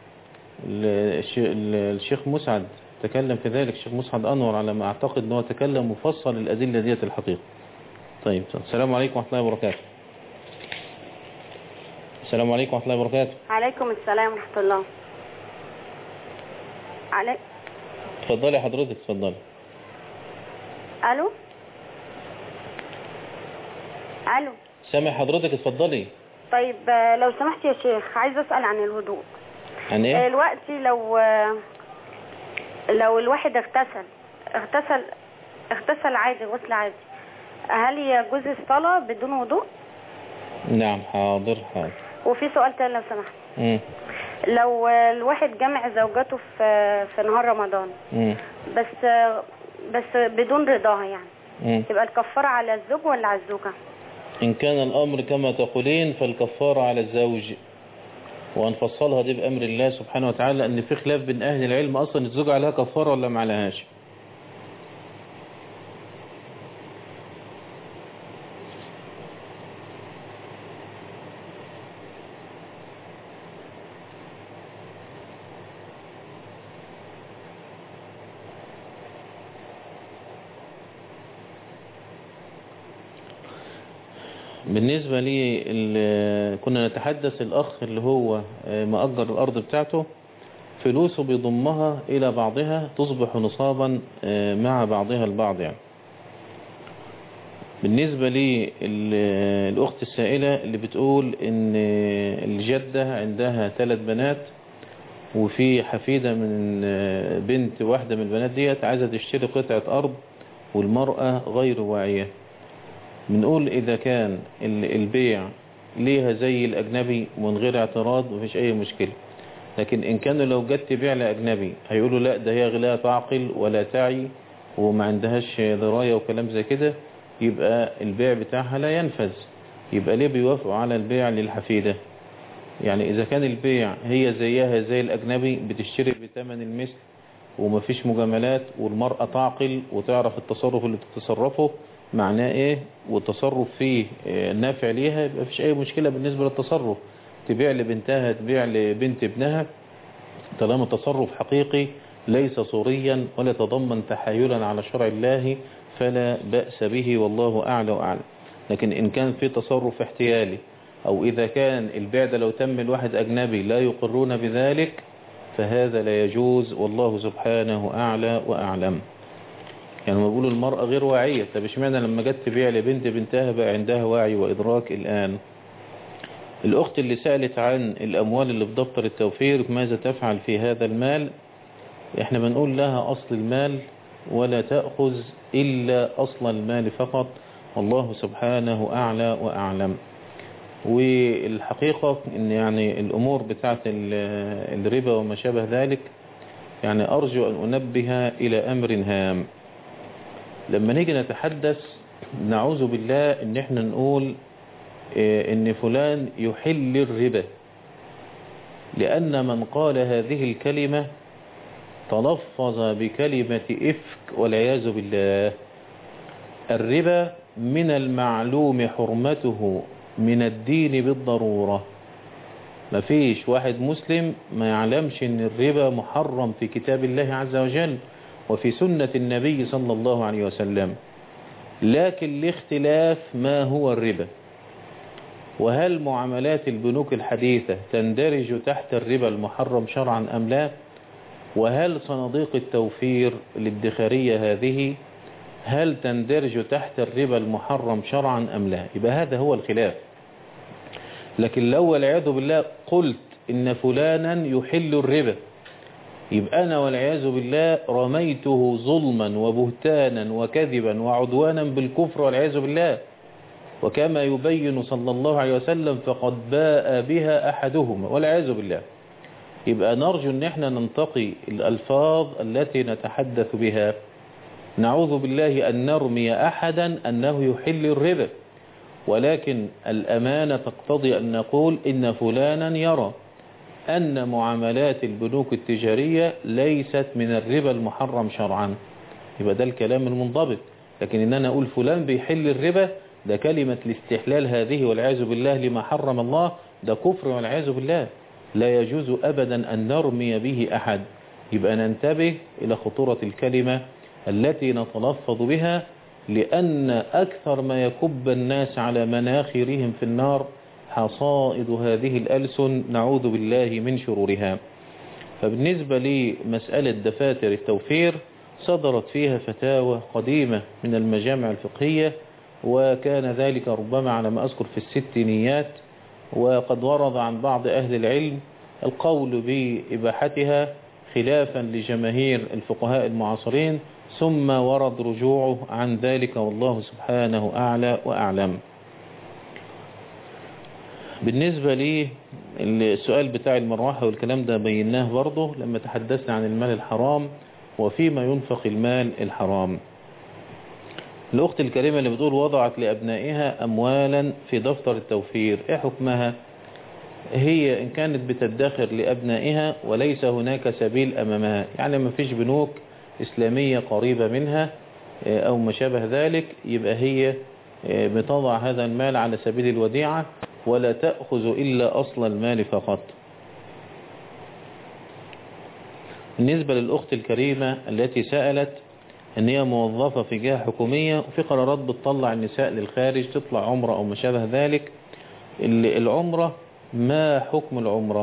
A: الشيخ مسعد تكلم في ذلك، الشيخ مسعد أنور على ما أعتقد أنه تكلم مفصل الأدلة ديت الحقيقة. طيب السلام عليكم ورحمة الله وبركاته. السلام عليكم ورحمة الله وبركاته.
H: عليكم السلام ورحمة الله. عليك.
A: اتفضلي حضرتك اتفضلي.
H: ألو ألو
A: سامع حضرتك اتفضلي.
H: طيب لو سمحت يا شيخ عايز أسأل عن الوضوء.
A: عن ايه؟
H: الوقت لو لو الواحد اغتسل اغتسل اغتسل عادي غسل عادي، هل يجوز الصلاة بدون وضوء؟
A: نعم حاضر حاضر.
H: وفي سؤال تاني لو سمحت.
A: امم
H: لو الواحد جمع زوجته في في نهار رمضان
A: امم
H: بس بس بدون رضاها يعني
A: مم.
H: تبقى الكفارة على الزوج ولا على الزوجة؟
A: إن كان الأمر كما تقولين فالكفارة على الزوج، وهنفصلها دي بأمر الله سبحانه وتعالى، أن في خلاف بين أهل العلم أصلا الزوج عليها كفارة ولا ما عليهاش. بالنسبة لي كنا نتحدث الأخ اللي هو مأجر الأرض بتاعته فلوسه بيضمها إلى بعضها تصبح نصابا مع بعضها البعض. يعني بالنسبة للأخت السائلة اللي بتقول إن الجدة عندها ثلاث بنات وفي حفيدة من بنت واحدة من البنات ديت عايزة تشتري قطعة أرض والمرأة غير واعية، بنقول إذا كان البيع ليها زي الأجنبي ومن غير اعتراض مفيش أي مشكلة، لكن إن كانوا لو جت تبيع لأجنبي هيقولوا لا ده هي لا تعقل ولا تعي وما عندهاش دراية وكلام زي كده، يبقى البيع بتاعها لا ينفذ. يبقى ليه بيوافقوا على البيع للحفيدة؟ يعني إذا كان البيع هي زيها زي الأجنبي بتشتري بثمن المثل ومفيش مجاملات والمرأة تعقل وتعرف التصرف اللي بتتصرفه معناه إيه والتصرف فيه نافع ليها، يبقى مفيش أي مشكلة بالنسبة للتصرف. تبيع لبنتها تبيع لبنت ابنها طالما تصرف حقيقي ليس صوريا ولا تضمن تحايلا على شرع الله فلا بأس به والله أعلى وأعلم. لكن إن كان في تصرف احتيالي أو إذا كان البيع ده لو تم الواحد أجنبي لا يقرون بذلك فهذا لا يجوز والله سبحانه أعلى وأعلم. يعني ما بيقولوا المرأة غير واعية، طب اشمعنى لما جت تبيع لبنت بنتها بقى عندها وعي وإدراك الآن؟ الأخت اللي سألت عن الأموال اللي في دفتر التوفير ماذا تفعل في هذا المال، احنا بنقول لها أصل المال ولا تأخذ إلا أصل المال فقط والله سبحانه أعلى وأعلم. والحقيقة ان يعني الأمور بتاعت الربا وما شابه ذلك يعني أرجو أن أنبه إلى أمر هام. لما نيجي نتحدث نعوذ بالله ان احنا نقول ان فلان يحل الربا، لأن من قال هذه الكلمة تلفظ بكلمة إفك والعياذ بالله. الربا من المعلوم حرمته من الدين بالضرورة، ما فيش واحد مسلم ما يعلمش ان الربا محرم في كتاب الله عز وجل وفي سنة النبي صلى الله عليه وسلم، لكن لاختلاف ما هو الربا، وهل معاملات البنوك الحديثة تندرج تحت الربا المحرم شرعا أم لا، وهل صناديق التوفير الادخارية هذه هل تندرج تحت الربا المحرم شرعا أم لا. يبقى هذا هو الخلاف. لكن لو والعياذ بالله قلت إن فلانا يحل الربا يبقى أنا والعياذ بالله رميته ظلما وبهتانا وكذبا وعدوانا بالكفر والعياذ بالله، وكما يبين صلى الله عليه وسلم فقد باء بها أحدهما والعياذ بالله. يبقى نرجو أن احنا ننتقي الألفاظ التي نتحدث بها، نعوذ بالله أن نرمي أحدا أنه يحل الربا، ولكن الأمانة تقتضي أن نقول إن فلانا يرى أن معاملات البنوك التجارية ليست من الربا المحرم شرعا، يبقى ده الكلام المنضبط. لكن إن أنا أقول فلان بيحل الربا ده كلمة الاستحلال هذه والعياذ بالله لما حرم الله ده كفر والعياذ بالله، لا يجوز أبدا أن نرمي به أحد. يبقى ننتبه إلى خطورة الكلمة التي نتلفظ بها، لأن أكثر ما يكب الناس على مناخرهم في النار حصائد هذه الألسن نعوذ بالله من شرورها. فبالنسبة لمسألة دفاتر التوفير صدرت فيها فتاوى قديمة من المجامع الفقهية، وكان ذلك ربما على ما أذكر في الستينيات، وقد ورد عن بعض أهل العلم القول بإباحتها خلافا لجماهير الفقهاء المعاصرين، ثم ورد رجوعه عن ذلك والله سبحانه أعلى وأعلم. بالنسبة لي السؤال بتاع المروحة والكلام ده بيناه برضه لما تحدثنا عن المال الحرام وفيما ينفق المال الحرام. الأخت الكريمة اللي بتقول وضعت لأبنائها أموالا في دفتر التوفير، إيه حكمها؟ هي إن كانت بتدخر لأبنائها وليس هناك سبيل أمامها، يعني ما فيش بنوك إسلامية قريبة منها أو ما شابه ذلك، يبقى هي بتضع هذا المال على سبيل الوديعة ولا تأخذ إلا أصل المال فقط. بالنسبة للأخت الكريمة التي سألت ان هي موظفة في جهة حكومية، وفي قرارات بتطلع النساء للخارج تطلع عمرة او ما شابه ذلك. العمرة ما حكم العمرة؟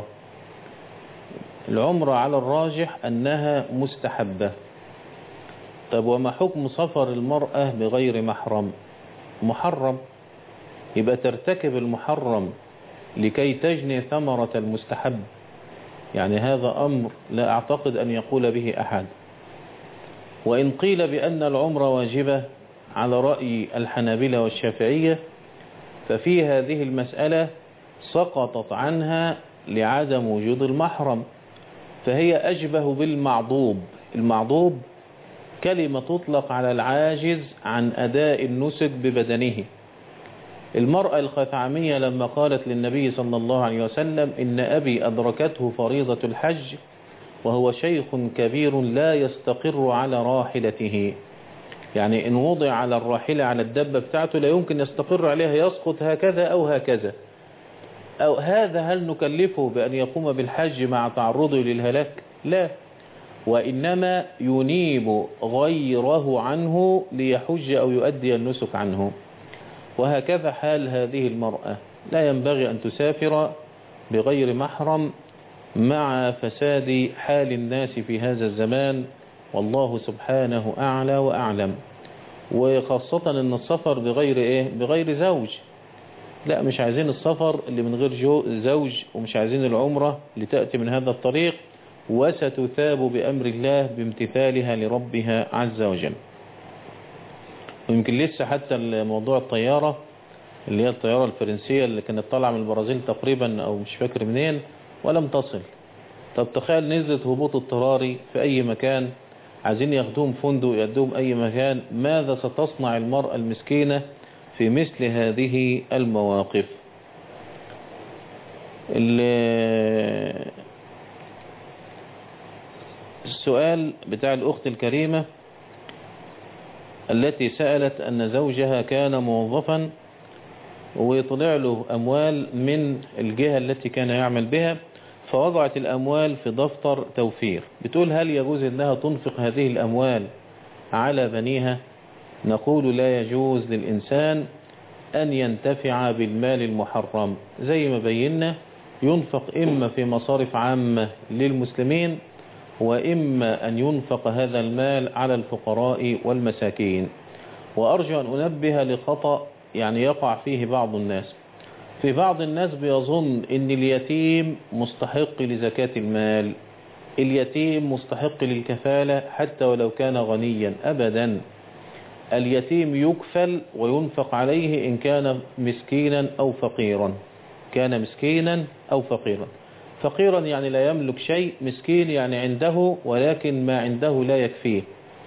A: العمرة على الراجح انها مستحبة. طب وما حكم سفر المرأة بغير محرم؟ محرم، يبقى ترتكب المحرم لكي تجني ثمرة المستحب. يعني هذا أمر لا أعتقد أن يقول به أحد. وإن قيل بأن العمرة واجبة على رأي الحنابلة والشافعية، ففي هذه المسألة سقطت عنها لعدم وجود المحرم، فهي أشبه بالمعضوب. المعضوب كلمة تطلق على العاجز عن أداء النسك ببدنه. المرأة الخثعمية لما قالت للنبي صلى الله عليه وسلم إن أبي أدركته فريضة الحج وهو شيخ كبير لا يستقر على راحلته، يعني إن وضع على الراحلة على الدبة بتاعته لا يمكن يستقر عليها، يسقط هكذا أو هكذا. أو هذا هل نكلفه بأن يقوم بالحج مع تعرضه للهلاك؟ لا، وإنما ينيب غيره عنه ليحج أو يؤدي النسك عنه. وهكذا حال هذه المرأة، لا ينبغي أن تسافر بغير محرم مع فساد حال الناس في هذا الزمان، والله سبحانه أعلى وأعلم. وخاصة أن السفر بغير إيه؟ بغير زوج. لا، مش عايزين السفر اللي من غير زوج، ومش عايزين العمرة لتأتي من هذا الطريق، وستثاب بأمر الله بامتثالها لربها عز وجل. ويمكن لسه حتى موضوع الطيارة اللي هي الطيارة الفرنسية اللي كانت طالعة من البرازيل تقريبا أو مش فاكر منين ولم تصل. طب تخيل نزلت هبوط اضطراري في أي مكان، عايزين ياخدوهم فندق يدوهم أي مكان، ماذا ستصنع المرأة المسكينة في مثل هذه المواقف؟ السؤال بتاع الأخت الكريمة التي سألت أن زوجها كان موظفا ويطلع له أموال من الجهة التي كان يعمل بها، فوضعت الأموال في دفتر توفير. بتقول هل يجوز أنها تنفق هذه الأموال على بنيها؟ نقول لا يجوز للإنسان أن ينتفع بالمال المحرم. زي ما بينا ينفق إما في مصارف عامة للمسلمين، وإما أن ينفق هذا المال على الفقراء والمساكين. وأرجو أن أنبه لخطأ يعني يقع فيه بعض الناس. في بعض الناس بيظن أن اليتيم مستحق لزكاة المال، اليتيم مستحق للكفالة حتى ولو كان غنيا. أبدا، اليتيم يكفل وينفق عليه إن كان مسكينا أو فقيرا. كان مسكينا أو فقيرا. فقيرا يعني لا يملك شيء، مسكين يعني عنده ولكن ما عنده لا يكفيه.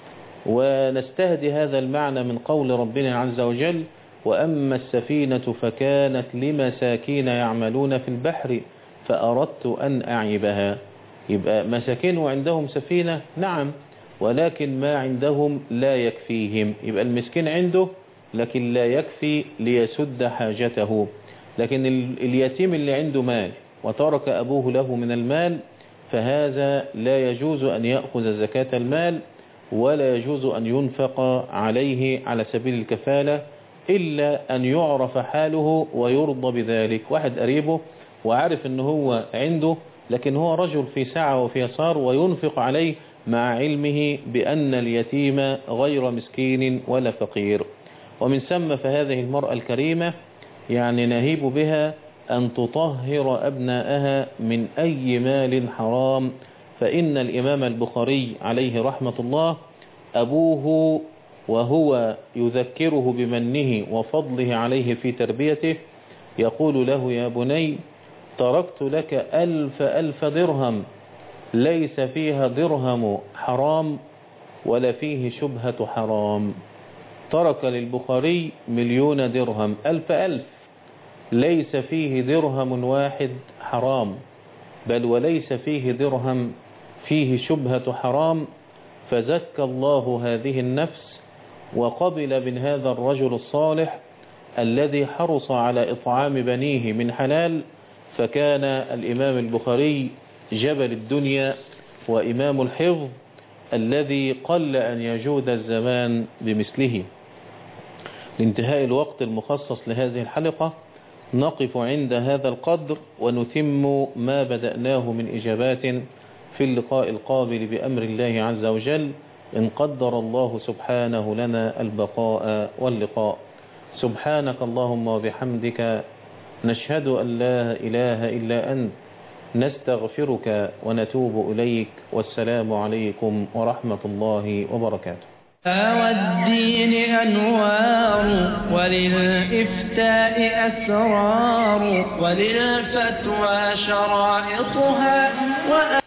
A: ونستهدي هذا المعنى من قول ربنا عز وجل وأما السفينة فكانت لمساكين يعملون في البحر فأردت أن أعيبها. يبقى مساكين وعندهم سفينة، نعم، ولكن ما عندهم لا يكفيهم. يبقى المسكين عنده لكن لا يكفي ليسد حاجته. لكن اليتيم اللي عنده مال وترك أبوه له من المال، فهذا لا يجوز أن يأخذ زكاة المال، ولا يجوز أن ينفق عليه على سبيل الكفالة إلا أن يعرف حاله ويرضى بذلك. واحد قريبه وعارف أنه هو عنده، لكن هو رجل في سعة وفي يسار وينفق عليه مع علمه بأن اليتيم غير مسكين ولا فقير. ومن ثم فهذه المرأة الكريمة يعني نهيب بها أن تطهر أبناءها من أي مال حرام. فإن الإمام البخاري عليه رحمة الله أبوه وهو يذكره بمنه وفضله عليه في تربيته يقول له يا بني تركت لك ألف ألف درهم ليس فيها درهم حرام ولا فيه شبهة حرام. ترك للبخاري مليون درهم، ألف ألف، ليس فيه درهم واحد حرام، بل وليس فيه درهم فيه شبهة حرام. فزكى الله هذه النفس وقبل من هذا الرجل الصالح الذي حرص على إطعام بنيه من حلال. فكان الإمام البخاري جبل الدنيا وإمام الحفظ، الذي قل أن يجود الزمان بمثله. لانتهاء الوقت المخصص لهذه الحلقة نقف عند هذا القدر ونتم ما بدأناه من إجابات في اللقاء القابل بأمر الله عز وجل إن قدر الله سبحانه لنا البقاء واللقاء. سبحانك اللهم وبحمدك نشهد أن لا إله إلا أنت نستغفرك ونتوب إليك والسلام عليكم ورحمة الله وبركاته.
U: والدين أنوار وللإفتاء أسرار وللفتوى شرائطها